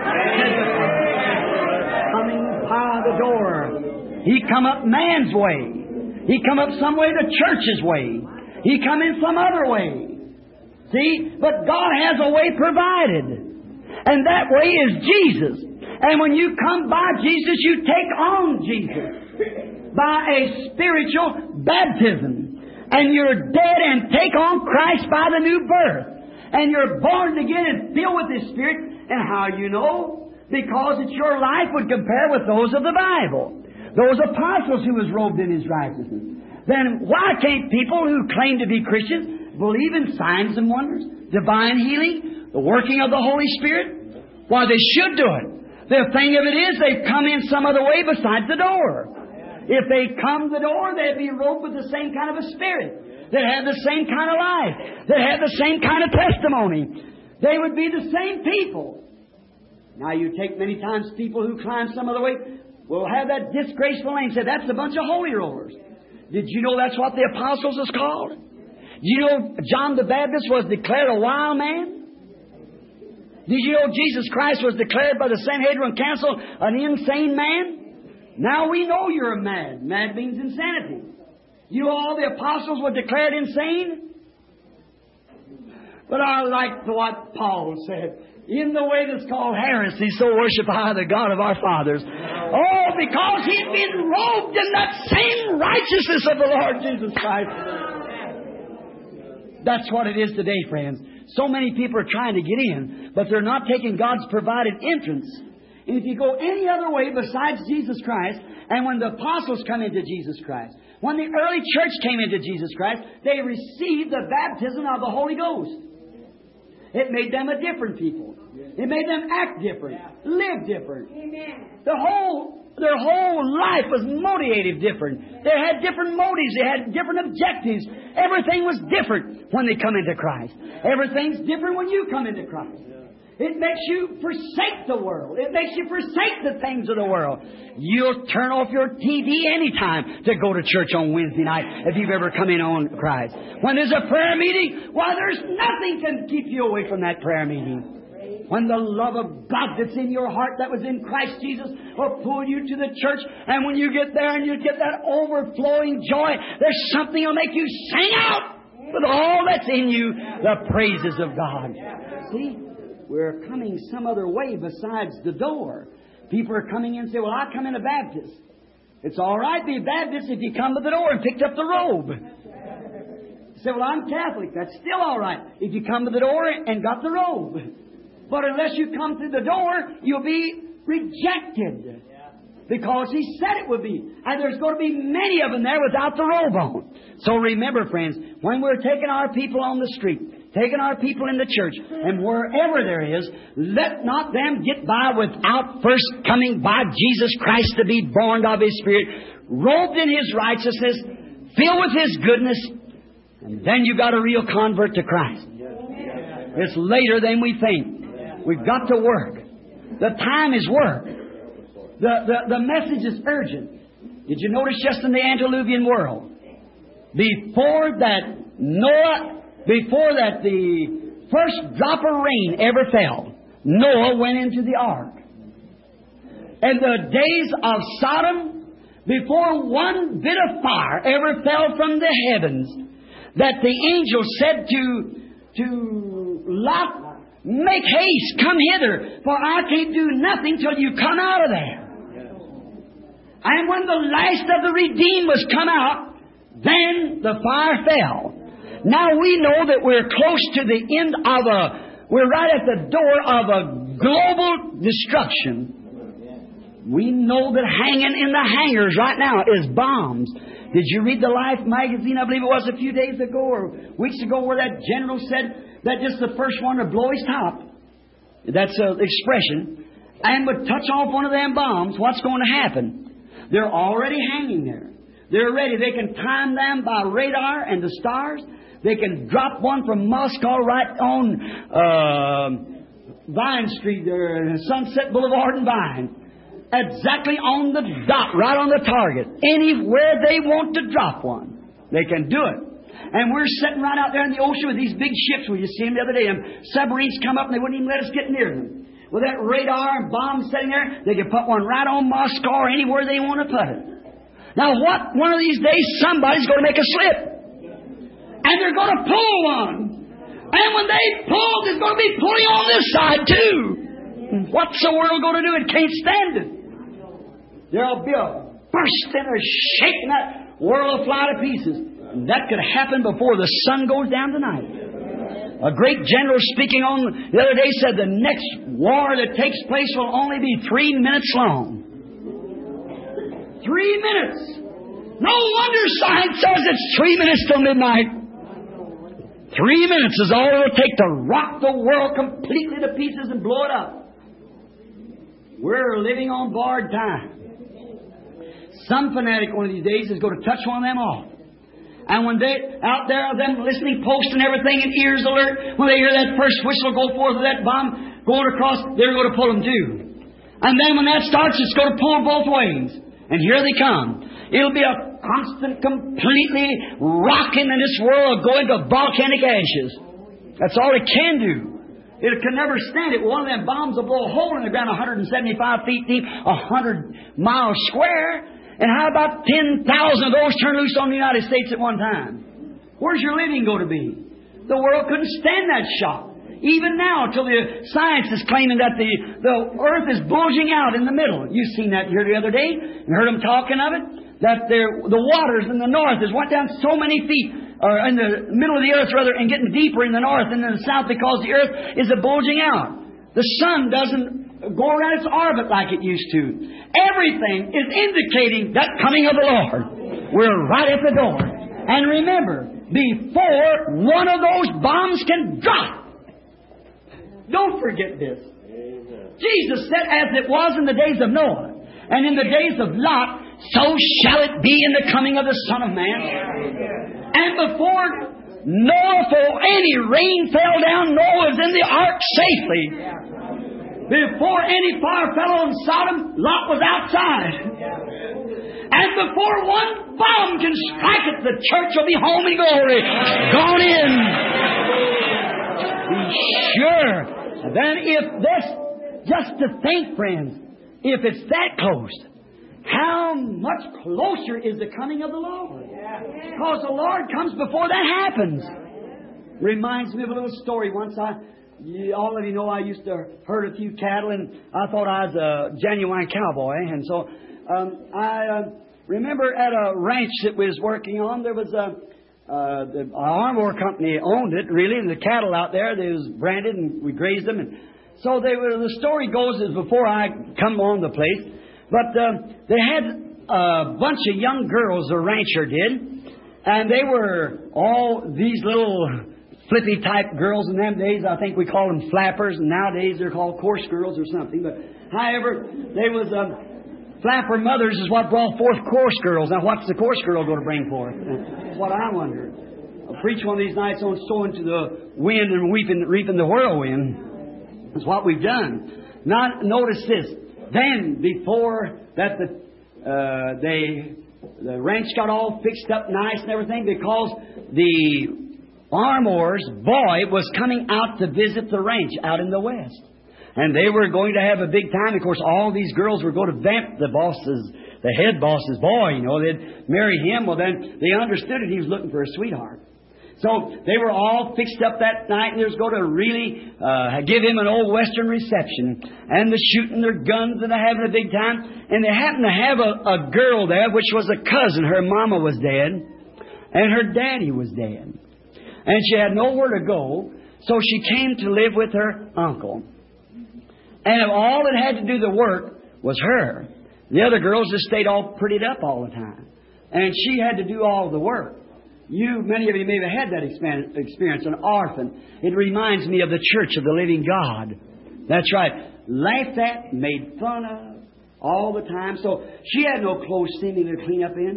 Coming by the door. He come up man's way. He come up some way the church's way. He come in some other way. See? But God has a way provided. And that way is Jesus. And when you come by Jesus, you take on Jesus by a spiritual baptism. And you're dead and take on Christ by the new birth. And you're born again and filled with His Spirit. And how you know? Because it's your life would compare with those of the Bible. Those apostles who was robed in His righteousness. Then why can't people who claim to be Christians believe in signs and wonders, divine healing, the working of the Holy Spirit? Why, they should do it. The thing of it is, they've come in some other way besides the door. If they come the door, they'd be robed with the same kind of a spirit. They'd have the same kind of life. They'd have the same kind of testimony. They would be the same people. Now you take many times people who climb some other way, will have that disgraceful name. Say, that's a bunch of holy rollers. Did you know that's what the apostles is called? Did you know John the Baptist was declared a wild man? Did you know Jesus Christ was declared by the Sanhedrin Council an insane man? Now we know you're a mad. Mad means insanity. You know all the apostles were declared insane? But I like what Paul said. In the way that's called heresy, so worship I the God of our fathers. Oh, because He's been robed in that same righteousness of the Lord Jesus Christ. That's what it is today, friends. So many people are trying to get in, but they're not taking God's provided entrance. And if you go any other way besides Jesus Christ, and when the apostles come into Jesus Christ, when the early church came into Jesus Christ, they received the baptism of the Holy Ghost. It made them a different people. It made them act different, live different. Their whole life was motivated different. They had different motives. They had different objectives. Everything was different when they come into Christ. Everything's different when you come into Christ. It makes you forsake the world. It makes you forsake the things of the world. You'll turn off your TV anytime to go to church on Wednesday night if you've ever come in on Christ. When there's a prayer meeting, why, there's nothing can keep you away from that prayer meeting. When the love of God that's in your heart that was in Christ Jesus will pull you to the church, and when you get there and you get that overflowing joy, there's something that'll make you sing out with all that's in you, the praises of God. See? We're coming some other way besides the door. People are coming in and say, well, I come in a Baptist. It's all right to be a Baptist if you come to the door and picked up the robe. You say, well, I'm Catholic. That's still all right if you come to the door and got the robe. But unless you come through the door, you'll be rejected. Because He said it would be. And there's going to be many of them there without the robe on. So remember, friends, when we're taking our people on the street, taking our people in the church, and wherever there is, let not them get by without first coming by Jesus Christ to be born of His Spirit, robed in His righteousness, filled with His goodness, and then you got a real convert to Christ. It's later than we think. We've got to work. The time is work. The message is urgent. Did you notice just in the antediluvian world, before that the first drop of rain ever fell, Noah went into the ark. And the days of Sodom, before one bit of fire ever fell from the heavens, that the angel said to Lot, make haste, come hither, for I can't do nothing till you come out of there. And when the last of the redeemed was come out, then the fire fell. Now we know that we're close to the end of we're right at the door of a global destruction. We know that hanging in the hangars right now is bombs. Did you read the Life magazine, I believe it was a few days ago or weeks ago, where that general said that just the first one to blow his top, that's an expression, and would touch off one of them bombs, what's going to happen? They're already hanging there. They're ready. They can time them by radar and the stars. They can drop one from Moscow right on Vine Street there, Sunset Boulevard and Vine. Exactly on the dot, right on the target. Anywhere they want to drop one, they can do it. And we're sitting right out there in the ocean with these big ships. You see them the other day. Submarines come up and they wouldn't even let us get near them. With that radar and bomb sitting there, they could put one right on Moscow or anywhere they want to put it. Now what? One of these days somebody's going to make a slip. And they're going to pull one. And when they pull, there's going to be pulling on this side too. What's the world going to do? It can't stand it. There'll be a burst and a shaking. That world will fly to pieces. And that could happen before the sun goes down tonight. A great general speaking on the other day said the next war that takes place will only be 3 minutes long. 3 minutes. No wonder science says it's 3 minutes till midnight. 3 minutes is all it'll take to rock the world completely to pieces and blow it up. We're living on borrowed time. Some fanatic one of these days is going to touch one of them off. And when they out there, them listening posts and everything, and ears alert, when they hear that first whistle go forth of that bomb going across, they're going to pull them too. And then when that starts, it's going to pull both ways. And here they come. It'll be a constant, completely rocking, and this world will go into volcanic ashes. That's all it can do. It can never stand it. One of them bombs will blow a hole in the ground 175 feet deep, 100 miles square. And how about 10,000 of those turn loose on the United States at one time? Where's your living going to be? The world couldn't stand that shock. Even now, till the science is claiming that the earth is bulging out in the middle. You've seen that here the other day and heard them talking of it. That the waters in the north has went down so many feet, or in the middle of the earth rather, and getting deeper in the north and in the south because the earth is bulging out. The sun doesn't go around its orbit like it used to. Everything is indicating that coming of the Lord. We're right at the door. And remember, before one of those bombs can drop, don't forget this. Jesus said, as it was in the days of Noah, and in the days of Lot, so shall it be in the coming of the Son of Man. And before Noah, for any rain fell down, Noah was in the ark safely. Before any fire fell on Sodom, Lot was outside. And before one bomb can strike it, the church will be home in glory. Gone in. Be sure. Then if this, just to think, friends, if it's that close, how much closer is the coming of the Lord? Because the Lord comes before that happens. Reminds me of a little story. Once all of you know I used to herd a few cattle, and I thought I was a genuine cowboy. And so I remember at a ranch that we was working on, there was the Armor Company owned it, really, and the cattle out there, they was branded, and we grazed them. And so the story goes is before I come on the place, but they had a bunch of young girls, the rancher did, and they were all these little flippy type girls in them days. I think we call them flappers, and nowadays they're called course girls or something. But however, they was flapper mothers is what brought forth course girls. Now, what's the course girl going to bring forth? That's what I wonder. I'll preach one of these nights on sowing to the wind and reaping the whirlwind. That's what we've done. Now, notice this. Then, before that, the ranch got all fixed up nice and everything, because the Armour's boy was coming out to visit the ranch out in the west. And they were going to have a big time. Of course, all these girls were going to vamp the head boss's boy, you know. They'd marry him. Well, then they understood it. He was looking for a sweetheart. So they were all fixed up that night, and they was going to really give him an old Western reception. And they're shooting their guns, and they're having a big time. And they happened to have a girl there, which was a cousin. Her mama was dead, and her daddy was dead. And she had nowhere to go, so she came to live with her uncle. And all that had to do the work was her. The other girls just stayed all prettied up all the time. And she had to do all the work. Many of you may have had that experience, an orphan. It reminds me of the church of the living God. That's right. Laughed at, made fun of all the time. So she had no clothes seemingly to clean up in.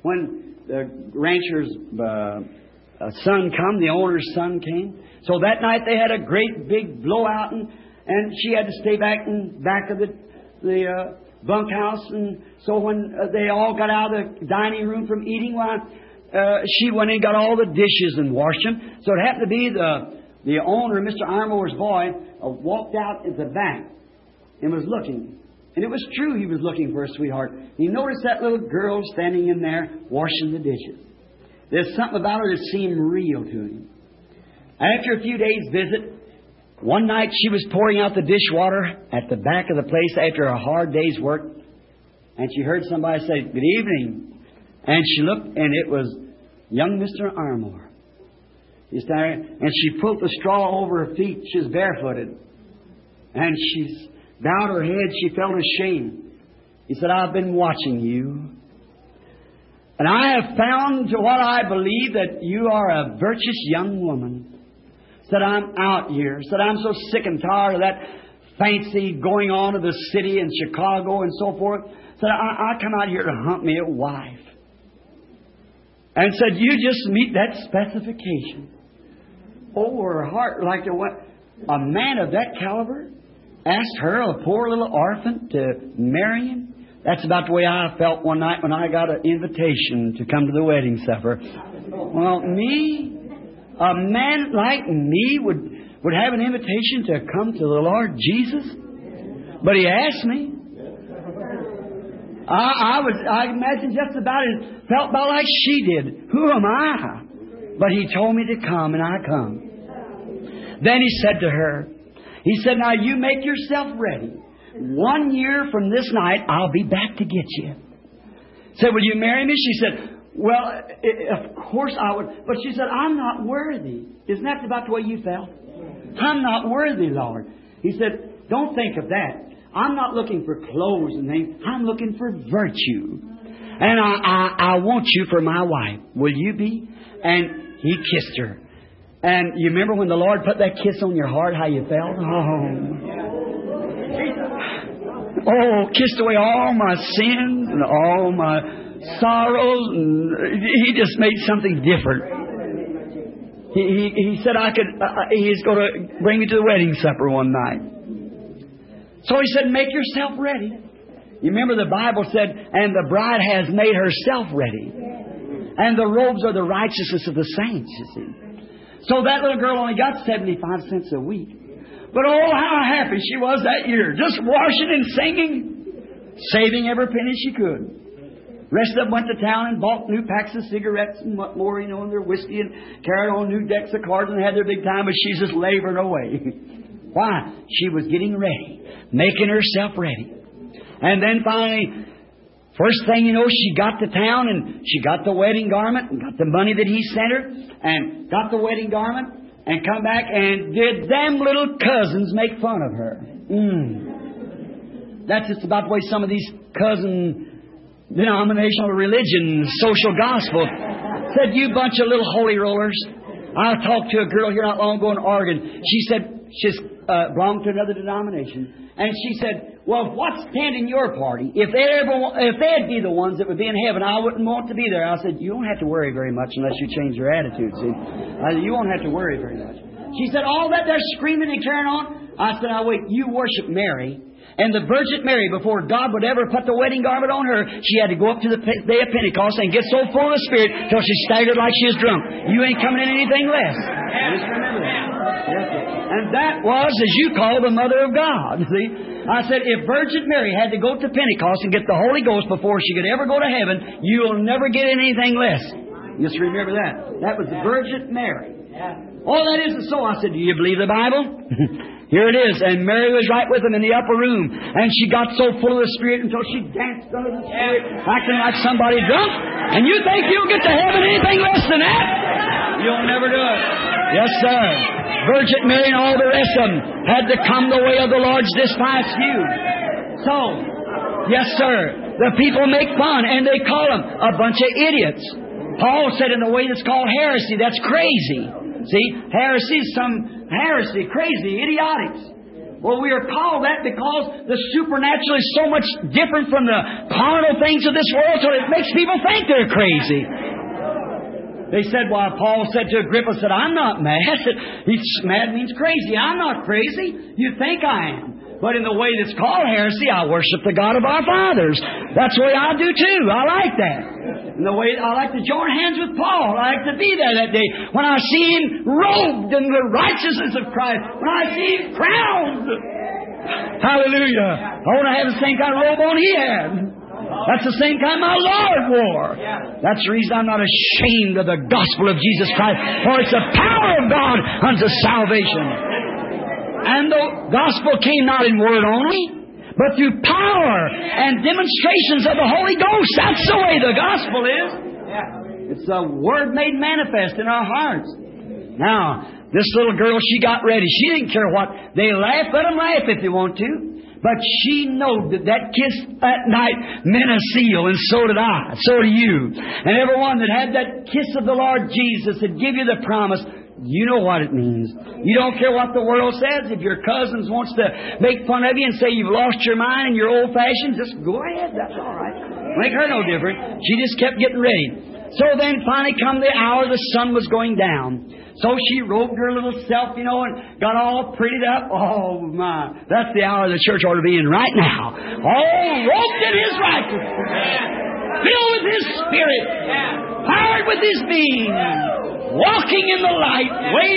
when the rancher's son come, the owner's son came. So that night they had a great big blowout, and she had to stay back of the bunkhouse. And so when they all got out of the dining room from eating, she went in and got all the dishes and washed them. So it happened to be the owner, Mr. Armour's boy, walked out at the back and was looking. And it was true he was looking for a sweetheart. He noticed that little girl standing in there washing the dishes. There's something about her that seemed real to him. After a few days' visit, one night she was pouring out the dishwater at the back of the place after a hard day's work. And she heard somebody say, "Good evening." And she looked, and it was young Mr. Armour. He's there, and she pulled the straw over her feet. She was barefooted. And she bowed her head. She felt ashamed. He said, "I've been watching you. And I have found to what I believe that you are a virtuous young woman." Said, "I'm out here." Said, "I'm so sick and tired of that fancy going on of the city and Chicago and so forth." Said, I come out here to hunt me a wife." And said, "You just meet that specification." Oh, her heart like a man of that caliber asked her, a poor little orphan, to marry him. That's about the way I felt one night when I got an invitation to come to the wedding supper. Well, me, a man like me would have an invitation to come to the Lord Jesus? But He asked me. I imagine just about it, felt about like she did. Who am I? But He told me to come, and I come. Then He said to her, He said, "Now you make yourself ready. 1 year from this night, I'll be back to get you." Said, "Will you marry me?" She said, "Well, of course I would." But she said, "I'm not worthy." Isn't that about the way you felt? "I'm not worthy, Lord." He said, "Don't think of that. I'm not looking for clothes and things. I'm looking for virtue. And I want you for my wife. Will you be?" And He kissed her. And you remember when the Lord put that kiss on your heart, how you felt? Oh, kissed away all my sins and all my sorrows. And He just made something different. He said He's going to bring me to the wedding supper one night. So He said, "Make yourself ready." You remember the Bible said, "And the bride has made herself ready. And the robes are the righteousness of the saints," you see. So that little girl only got 75 cents a week. But oh, how happy she was that year. Just washing and singing, saving every penny she could. Rest of them went to town and bought new packs of cigarettes and what more, and their whiskey, and carried on new decks of cards and had their big time, but she's just laboring away. Why? She was getting ready, making herself ready. And then finally, first thing you know, she got to town and she got the wedding garment and got the money that He sent her and got the wedding garment and come back and did them little cousins make fun of her. That's just about the way some of these cousin denominational religion, social gospel said, "You bunch of little holy rollers." I talked to a girl here not long ago in Oregon. She said she's belonged to another denomination. And she said, "Well, what's standing your party? If they'd be the ones that would be in heaven, I wouldn't want to be there." I said, "You don't have to worry very much unless you change your attitude, see. You won't have to worry very much." She said, "All that they're screaming and carrying on?" I said, "Now wait, you worship Mary. And the Virgin Mary, before God would ever put the wedding garment on her, she had to go up to the day of Pentecost and get so full of the Spirit till she staggered like she was drunk. You ain't coming in anything less." Just remember that. And that was, as you call, the Mother of God. See? I said, if Virgin Mary had to go to Pentecost and get the Holy Ghost before she could ever go to heaven, you'll never get anything less. Just remember that. That was the Virgin Mary. Oh, that isn't so. I said, "Do you believe the Bible?" Here it is. And Mary was right with them in the upper room. And she got so full of the Spirit until she danced under the Spirit, acting like somebody drunk. And you think you'll get to heaven anything less than that? You'll never do it. Yes, sir. Virgin Mary and all the rest of them had to come the way of the Lord's despised few. So, yes, sir, the people make fun and they call them a bunch of idiots. Paul said in the way that's called heresy, that's crazy. See, heresy is some heresy, crazy, idiotics. Well, we are called that because the supernatural is so much different from the carnal things of this world, so it makes people think they're crazy. They said, well, Paul said to Agrippa, said, I'm not mad. Mad means crazy. I'm not crazy. You think I am. But in the way that's called heresy, I worship the God of our fathers. That's the way I do too. I like that. In the way I like to join hands with Paul. I like to be there that day. When I see him robed in the righteousness of Christ. When I see him crowned. Hallelujah. I want to have the same kind of robe on he had. That's the same kind my Lord wore. That's the reason I'm not ashamed of the gospel of Jesus Christ. For it's the power of God unto salvation. And the gospel came not in word only, but through power and demonstrations of the Holy Ghost. That's the way the gospel is. It's a word made manifest in our hearts. Now, this little girl, she got ready. She didn't care what they laugh. Let them laugh if they want to. But she knew that kiss that night meant a seal, and so did I. So do you. And everyone that had that kiss of the Lord Jesus that give you the promise, you know what it means. You don't care what the world says. If your cousins wants to make fun of you and say you've lost your mind and you're old-fashioned, just go ahead. That's all right. Make her no different. She just kept getting ready. So then finally come the hour the sun was going down. So she robed her little self, and got all prettied up. Oh, my. That's the hour the church ought to be in right now. All robed in His righteousness. Filled with His Spirit. Fired with His being. Walking in the light.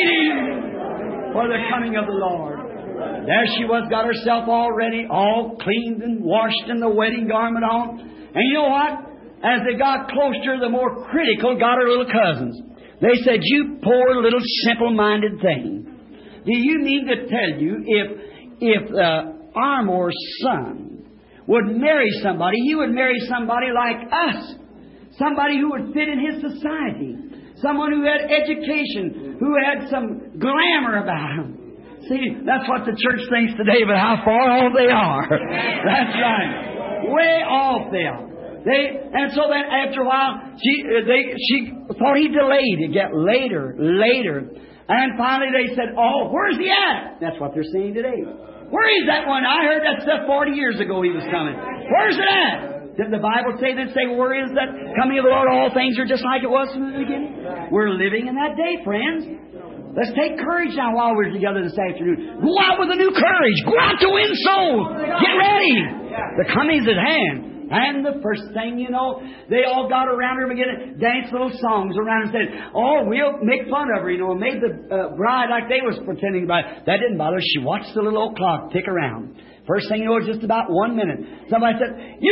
Waiting for the coming of the Lord. There she was, got herself all ready, all cleaned and washed and the wedding garment on. And you know what? As they got closer, the more critical got her little cousins. They said, you poor little simple-minded thing. Do you mean to tell you if Armour's son would marry somebody, he would marry somebody like us. Somebody who would fit in his society. Someone who had education, who had some glamour about him. See, that's what the church thinks today, but how far off they are. That's right. Way off they are. And so then after a while, she thought he delayed. It got later. And finally they said, oh, where's he at? That's what they're saying today. Where is that one? I heard that stuff 40 years ago he was coming. Where's it at? Did the Bible say that? Say, where is that coming of the Lord? All things are just like it was from the beginning. We're living in that day, friends. Let's take courage now while we're together this afternoon. Go out with a new courage. Go out to win souls. Get ready. The coming's at hand. And the first thing you know, they all got around her and began to dance little songs around and said, oh, we'll make fun of her, and made the bride like they was pretending about it. That didn't bother her. She watched the little old clock tick around. First thing you know, it's just about 1 minute. Somebody said,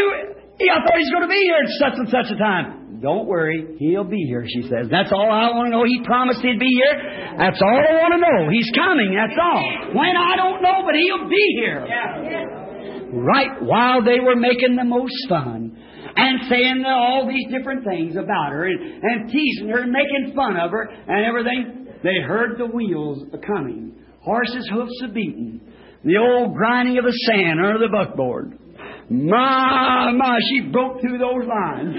I thought he's going to be here at such and such a time. Don't worry, he'll be here, she says. That's all I want to know. He promised he'd be here. That's all I want to know. He's coming, that's all. When, I don't know, but he'll be here. Right while they were making the most fun and saying all these different things about her and teasing her and making fun of her and everything, they heard the wheels a-coming. Horses' hoofs a-beating. The old grinding of the sand under the buckboard. My, she broke through those lines.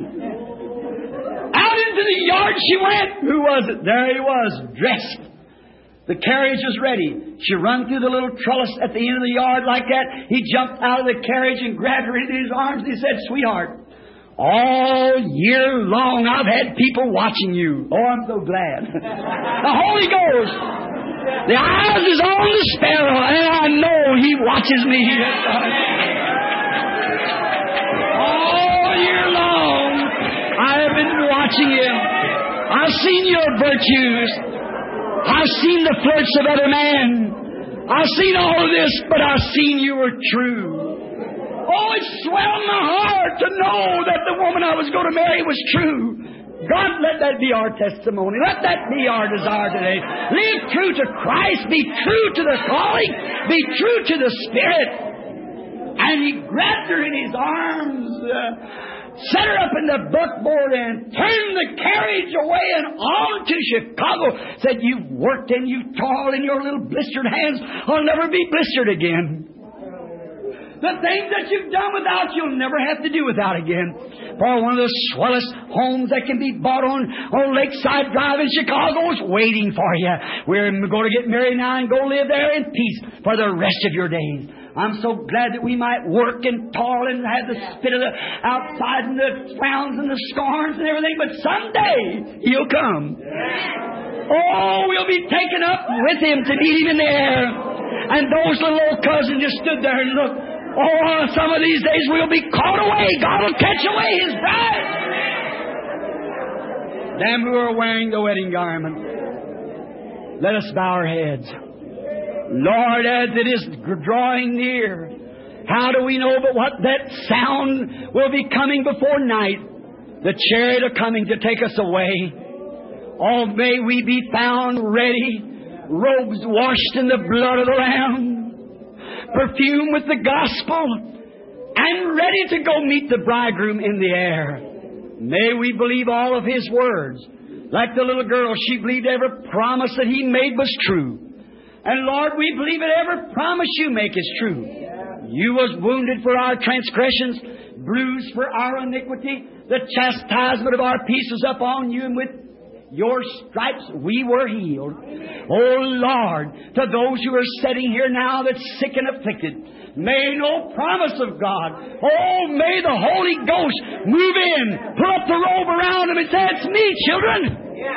Out into the yard she went. Who was it? There he was, dressed. The carriage was ready. She run through the little trellis at the end of the yard like that. He jumped out of the carriage and grabbed her into his arms and he said, sweetheart, all year long I've had people watching you. Oh, I'm so glad. The Holy Ghost. The eyes is on the sparrow and I know He watches me. All year long I have been watching you. I've seen your virtues. I've seen the flirts of other men. I've seen all of this, but I've seen you were true. Oh, it swelled my heart to know that the woman I was going to marry was true. God, let that be our testimony. Let that be our desire today. Live true to Christ. Be true to the calling. Be true to the Spirit. And He grabbed her in His arms, set her up in the buckboard and turned the carriage away and on to Chicago. Said, you've worked and you've toiled in your little blistered hands. I'll never be blistered again. The things that you've done without, you'll never have to do without again. For one of the swellest homes that can be bought on Lakeside Drive in Chicago is waiting for you. We're going to get married now and go live there in peace for the rest of your days. I'm so glad that we might work and toil and have the spit of the outside and the frowns and the scorns and everything, but someday He'll come. Oh, we'll be taken up with Him to meet Him in the air. And those little old cousins just stood there and looked. Oh, some of these days we'll be caught away. God will catch away His bride. Them who are wearing the wedding garment, let us bow our heads. Lord, as it is drawing near, how do we know but what that sound will be coming before night? The chariot are coming to take us away. Oh, may we be found ready, robes washed in the blood of the Lamb, perfumed with the gospel, and ready to go meet the bridegroom in the air. May we believe all of His words. Like the little girl, she believed every promise that He made was true. And Lord, we believe that every promise You make is true. You was wounded for our transgressions, bruised for our iniquity. The chastisement of our peace was upon You, and with Your stripes we were healed. Oh Lord, to those who are sitting here now that's sick and afflicted, may no promise of God, oh, may the Holy Ghost move in, put up the robe around them and say, it's me, children.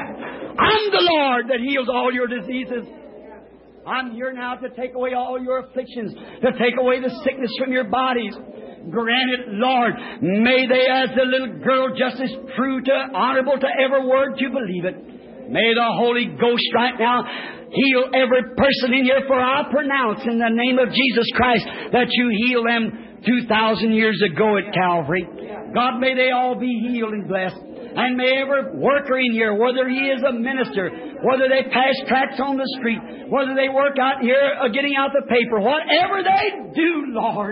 I'm the Lord that heals all your diseases. I'm here now to take away all your afflictions, to take away the sickness from your bodies. Grant it, Lord. May they, as the little girl, just as true to, honorable to every word, to believe it. May the Holy Ghost right now heal every person in here, for I pronounce in the name of Jesus Christ that You healed them 2,000 years ago at Calvary. God, may they all be healed and blessed. And may every worker in here, whether he is a minister, whether they pass tracts on the street, whether they work out here getting out the paper, whatever they do, Lord,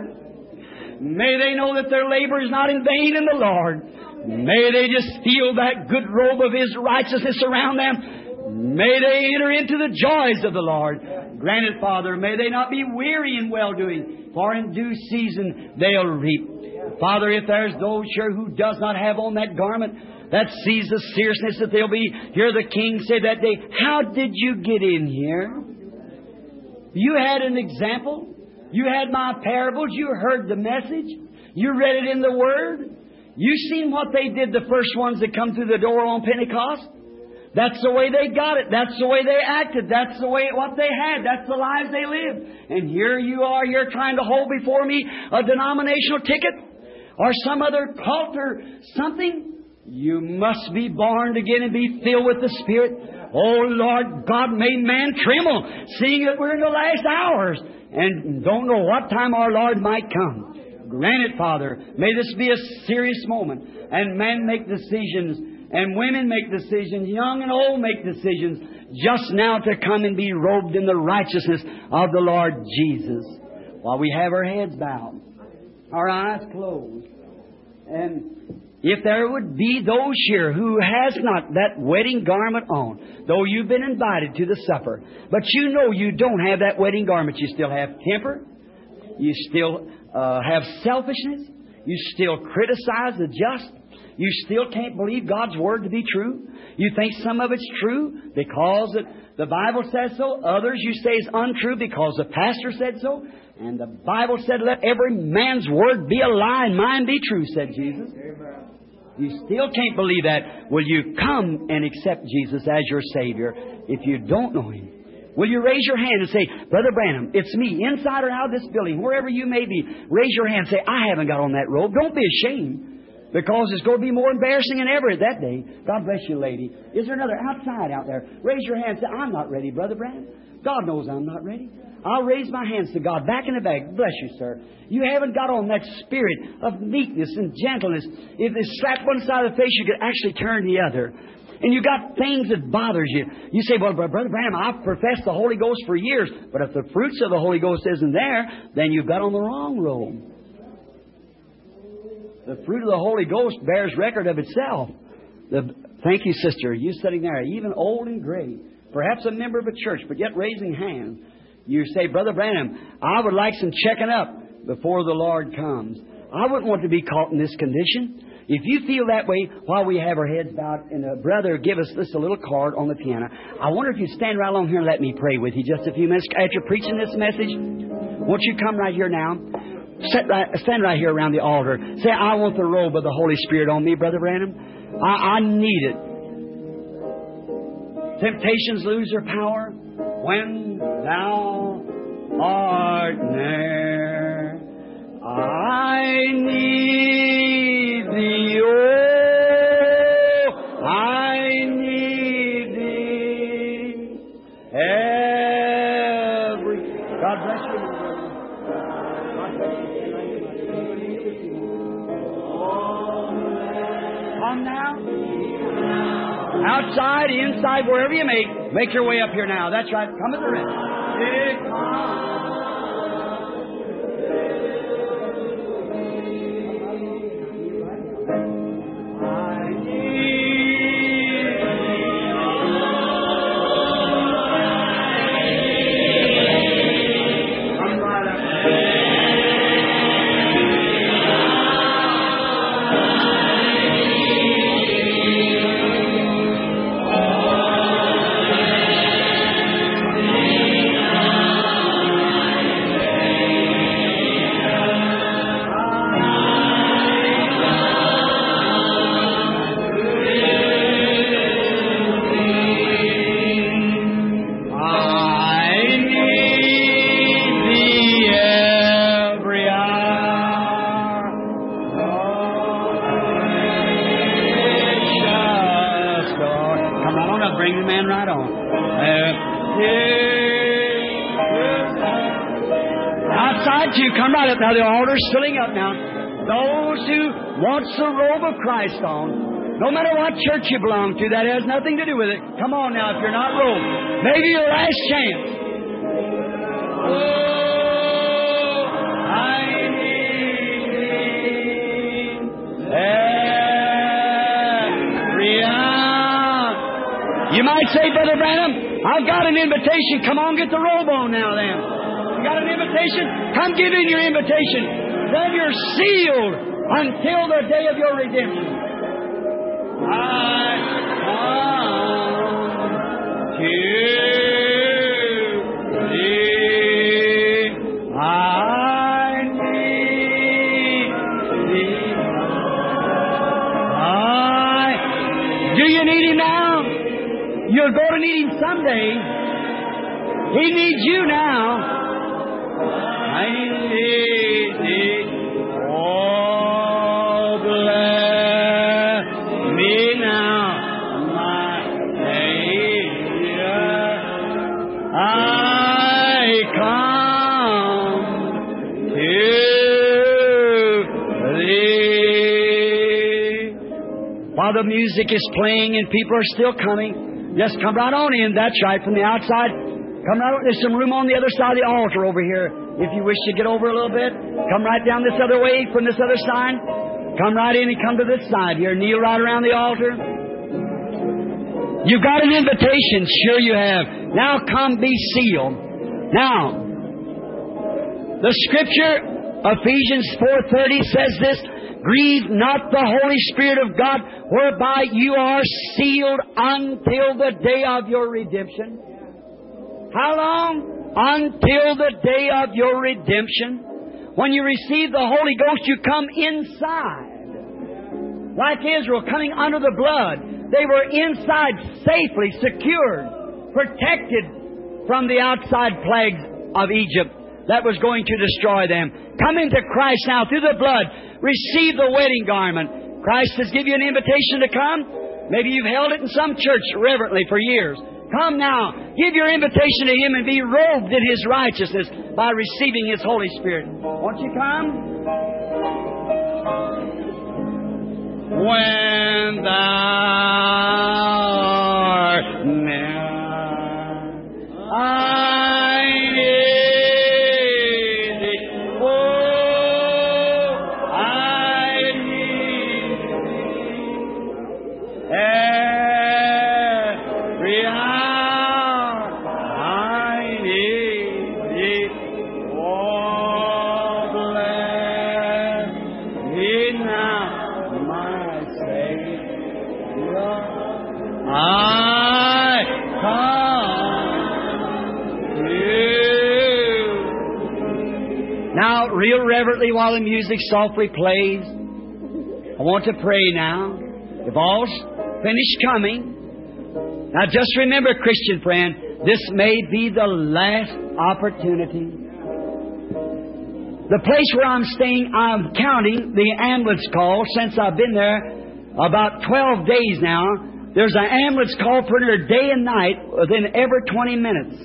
may they know that their labor is not in vain in the Lord. May they just feel that good robe of His righteousness around them. May they enter into the joys of the Lord. Grant it, Father, may they not be weary in well-doing, for in due season they'll reap. Father, if there's those here who does not have on that garment, that sees the seriousness that they'll be, hear the King say that day, how did you get in here? You had an example. You had my parables. You heard the message. You read it in the Word. You seen what they did, the first ones that come through the door on Pentecost. That's the way they got it. That's the way they acted. That's the way what they had. That's the lives they lived. And here you are, you're trying to hold before me a denominational ticket or some other cult or something. You must be born again and be filled with the Spirit. Oh, Lord God, may man tremble, seeing that we're in the last hours and don't know what time our Lord might come. Grant it, Father. May this be a serious moment. And men make decisions, and women make decisions, young and old make decisions, just now to come and be robed in the righteousness of the Lord Jesus. While we have our heads bowed, our eyes closed, and if there would be those here who has not that wedding garment on, though you've been invited to the supper, but you know you don't have that wedding garment, you still have temper, you still have selfishness, you still criticize the just, you still can't believe God's Word to be true, you think some of it's true because the Bible says so, others you say is untrue because the pastor said so, and the Bible said, let every man's word be a lie and mine be true, said Jesus. Amen. You still can't believe that. Will you come and accept Jesus as your Savior if you don't know Him? Will you raise your hand and say, Brother Branham, it's me, inside or out of this building, wherever you may be. Raise your hand and say, I haven't got on that robe. Don't be ashamed, because it's going to be more embarrassing than ever that day. God bless you, lady. Is there another outside out there? Raise your hand and say, I'm not ready, Brother Branham. God knows I'm not ready. I'll raise my hands to God. Back in the bag. Bless you, sir. You haven't got on that spirit of meekness and gentleness. If they slap one side of the face, you could actually turn the other. And you got things that bothers you. You say, well, Brother Branham, I've professed the Holy Ghost for years. But if the fruits of the Holy Ghost isn't there, then you've got on the wrong robe. The fruit of the Holy Ghost bears record of itself. Thank you, sister. You sitting there, even old and gray. Perhaps a member of a church, but yet raising hands. You say, Brother Branham, I would like some checking up. before the Lord comes. I wouldn't want to be caught in this condition. If you feel that way while we have our heads bowed, and brother, give us this a little card on the piano. I wonder if you stand right along here and let me pray with you just a few minutes after preaching this message. Won't you come right here now? Stand right here around the altar. Say, I want the robe of the Holy Spirit on me, Brother Branham. I need it. Temptations lose their power when thou art near. I need thee, oh, I need thee. God bless you. Come now. Outside, inside, wherever you make your way up here now. That's right. Come at the rim. Now the altar's filling up now. Those who wants the robe of Christ on, no matter what church you belong to, that has nothing to do with it. Come on now, if you're not robed, maybe your last chance. Oh, I need thee every hour. You might say, Brother Branham, I've got an invitation. Come on, get the robe on now then. You got an invitation? Come give in your invitation. Then you're sealed until the day of your redemption. I come to thee. I need thee. Do you need Him now? You're going to need Him someday. He needs you now. I need thee, oh, bless me now, my Savior. I come to thee. While the music is playing and people are still coming, just come right on in. That's right, from the outside. Come right on. There's some room on the other side of the altar over here. If you wish to get over a little bit, come right down this other way from this other side. Come right in and come to this side here. Kneel right around the altar. You've got an invitation. Sure you have. Now come be sealed. Now, the Scripture, Ephesians 4:30 says this, grieve not the Holy Spirit of God, whereby you are sealed until the day of your redemption. How long? Until the day of your redemption. When you receive the Holy Ghost, you come inside. Like Israel, coming under the blood. They were inside, safely, secured, protected from the outside plagues of Egypt that was going to destroy them. Come into Christ now through the blood. Receive the wedding garment. Christ has given you an invitation to come. Maybe you've held it in some church reverently for years. Come now, give your invitation to Him and be robed in His righteousness by receiving His Holy Spirit. Won't you come? When thou art near, I need thee. Oh, I need thee. Every hour I need thee. Oh, bless real reverently while the music softly plays. I want to pray now. If all's finished coming. Now just remember, Christian friend, this may be the last opportunity. The place where I'm staying, I'm counting the ambulance call since I've been there about 12 days now. There's an ambulance call for her day and night within every 20 minutes.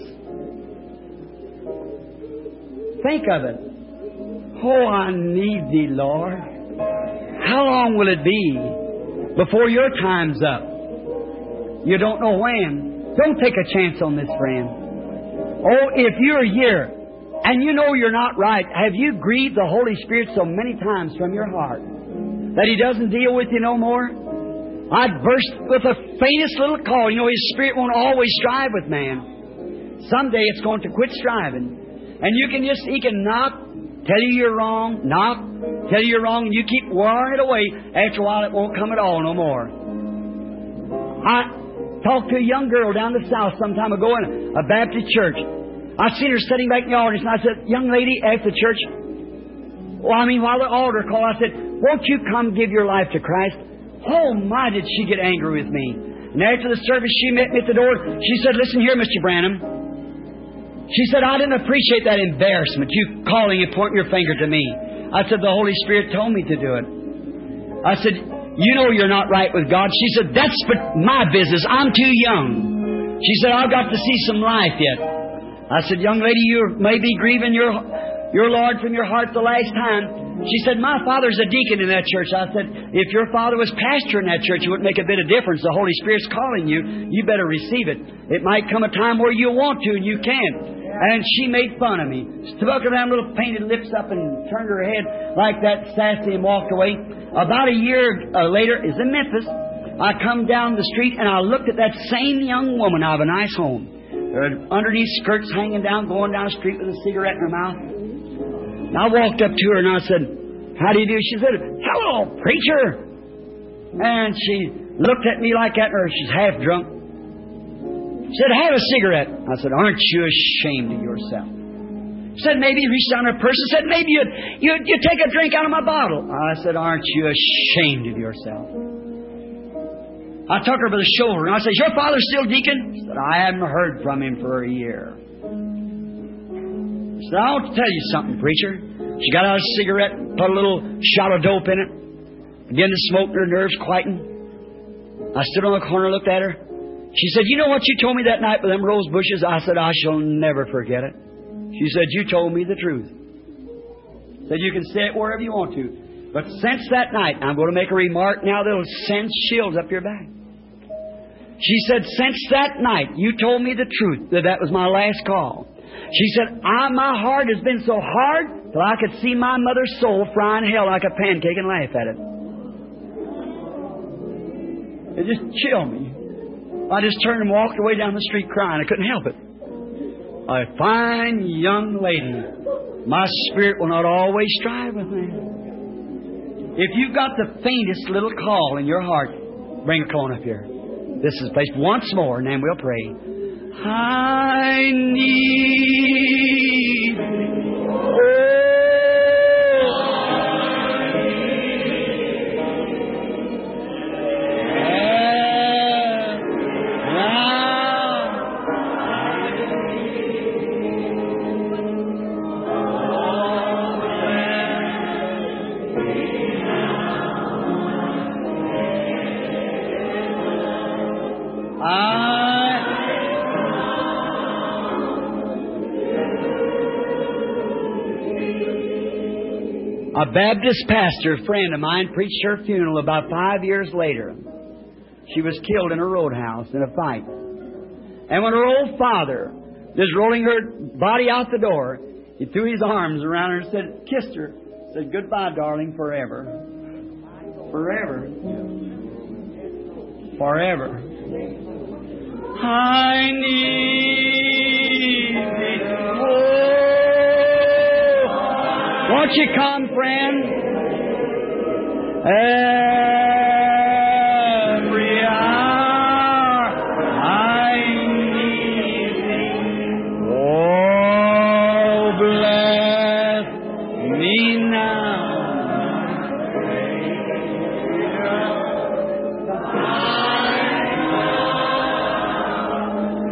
Think of it. Oh, I need Thee, Lord. How long will it be before your time's up? You don't know when. Don't take a chance on this, friend. Oh, if you're here and you know you're not right, have you grieved the Holy Spirit so many times from your heart that He doesn't deal with you no more? I'd burst with the faintest little call. You know, His Spirit won't always strive with man. Someday it's going to quit striving. And He can knock, tell you you're wrong, knock, tell you you're wrong, and you keep wearing it away. After a while, it won't come at all no more. I talked to a young girl down the south some time ago in a Baptist church. I seen her sitting back in the audience, and I said, young lady, after the church, while the altar call, I said, won't you come give your life to Christ? Oh, my, did she get angry with me. And after the service, she met me at the door. She said, listen here, Mr. Branham. She said, I didn't appreciate that embarrassment, you calling and pointing your finger to me. I said, the Holy Spirit told me to do it. I said, you know you're not right with God. She said, that's my business. I'm too young. She said, I've got to see some life yet. I said, young lady, you may be grieving your Lord from your heart the last time. She said, my father's a deacon in that church. I said, if your father was pastor in that church, it wouldn't make a bit of difference. The Holy Spirit's calling you. You better receive it. It might come a time where you want to and you can't. And she made fun of me. Stuck her little painted lips up and turned her head like that, sassy, and walked away. About a year later, is in Memphis, I come down the street and I looked at that same young woman out of a nice home. Her underneath skirts hanging down, going down the street with a cigarette in her mouth. And I walked up to her and I said, how do you do? She said, hello, preacher. And she looked at me like that, or she's half drunk. She said, have a cigarette. I said, aren't you ashamed of yourself? She said, maybe you reached down her purse and said, maybe you take a drink out of my bottle. I said, aren't you ashamed of yourself? I took her by the shoulder and I said, is your father still deacon? She said, I haven't heard from him for a year. I said, I want to tell you something, preacher. She got out a cigarette, put a little shot of dope in it, began to smoke, her nerves quietened. I stood on the corner and looked at her. She said, you know what you told me that night with them rose bushes? I said, I shall never forget it. She said, you told me the truth. Said, you can say it wherever you want to. But since that night, I'm going to make a remark now that'll send chills up your back. She said, since that night, you told me the truth, that was my last call. She said, my heart has been so hard till I could see my mother's soul frying hell like a pancake and laugh at it. It just chilled me. I just turned and walked away down the street crying. I couldn't help it. A fine young lady. My spirit will not always strive with me. If you've got the faintest little call in your heart, bring her on up here. This is the place once more, and then we'll pray. I need a Baptist pastor, friend of mine, preached her funeral about 5 years later. She was killed in a roadhouse in a fight. And when her old father was rolling her body out the door, he threw his arms around her and said, kissed her, said, goodbye, darling, forever. Forever. Forever. I need thee. Oh. Won't you come, friend? Every hour I need thee. Oh, bless me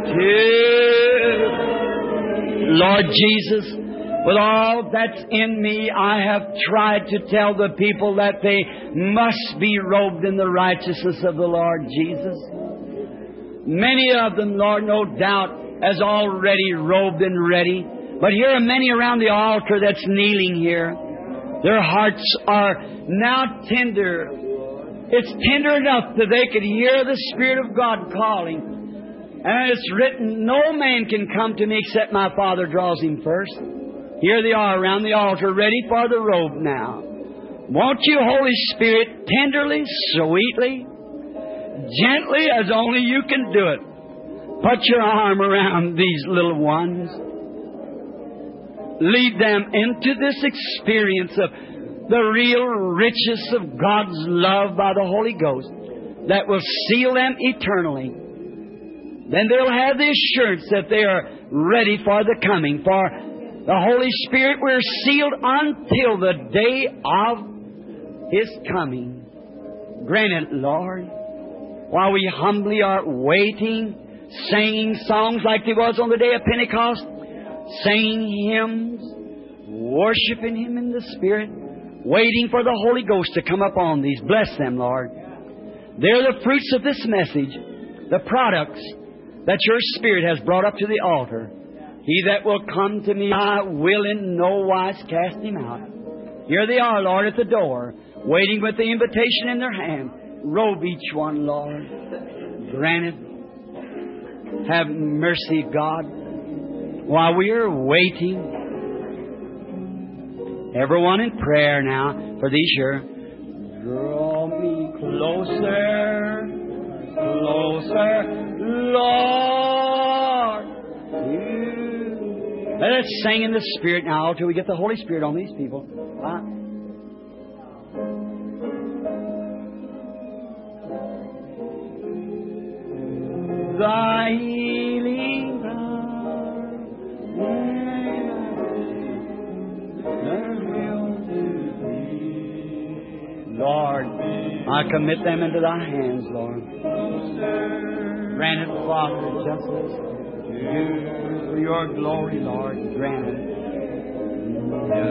Lord Jesus, with all that's in me, I have tried to tell the people that they must be robed in the righteousness of the Lord Jesus. Many of them, Lord, no doubt, has already robed and ready. But here are many around the altar that's kneeling here. Their hearts are now tender. It's tender enough that they could hear the Spirit of God calling. And it's written, no man can come to me except my Father draws him first. Here they are around the altar, ready for the robe now. Won't you, Holy Spirit, tenderly, sweetly, gently as only you can do it, put your arm around these little ones. Lead them into this experience of the real riches of God's love by the Holy Ghost that will seal them eternally. Then they'll have the assurance that they are ready for the coming. For the Holy Spirit, we're sealed until the day of His coming. Grant it, Lord, while we humbly are waiting, singing songs like there was on the day of Pentecost, singing hymns, worshiping Him in the Spirit, waiting for the Holy Ghost to come upon these. Bless them, Lord. They're the fruits of this message, the products that Your Spirit has brought up to the altar. He that will come to me, I will in no wise cast him out. Here they are, Lord, at the door, waiting with the invitation in their hand. Robe each one, Lord. Grant it. Have mercy, God. While we are waiting, everyone in prayer now for these here. Draw me closer, closer, Lord. Let us sing in the Spirit now till we get the Holy Spirit on these people. Thy healing power, Lord, I commit them into Thy hands, Lord. Grant it, Father, justice. For Your glory, Lord, grant it.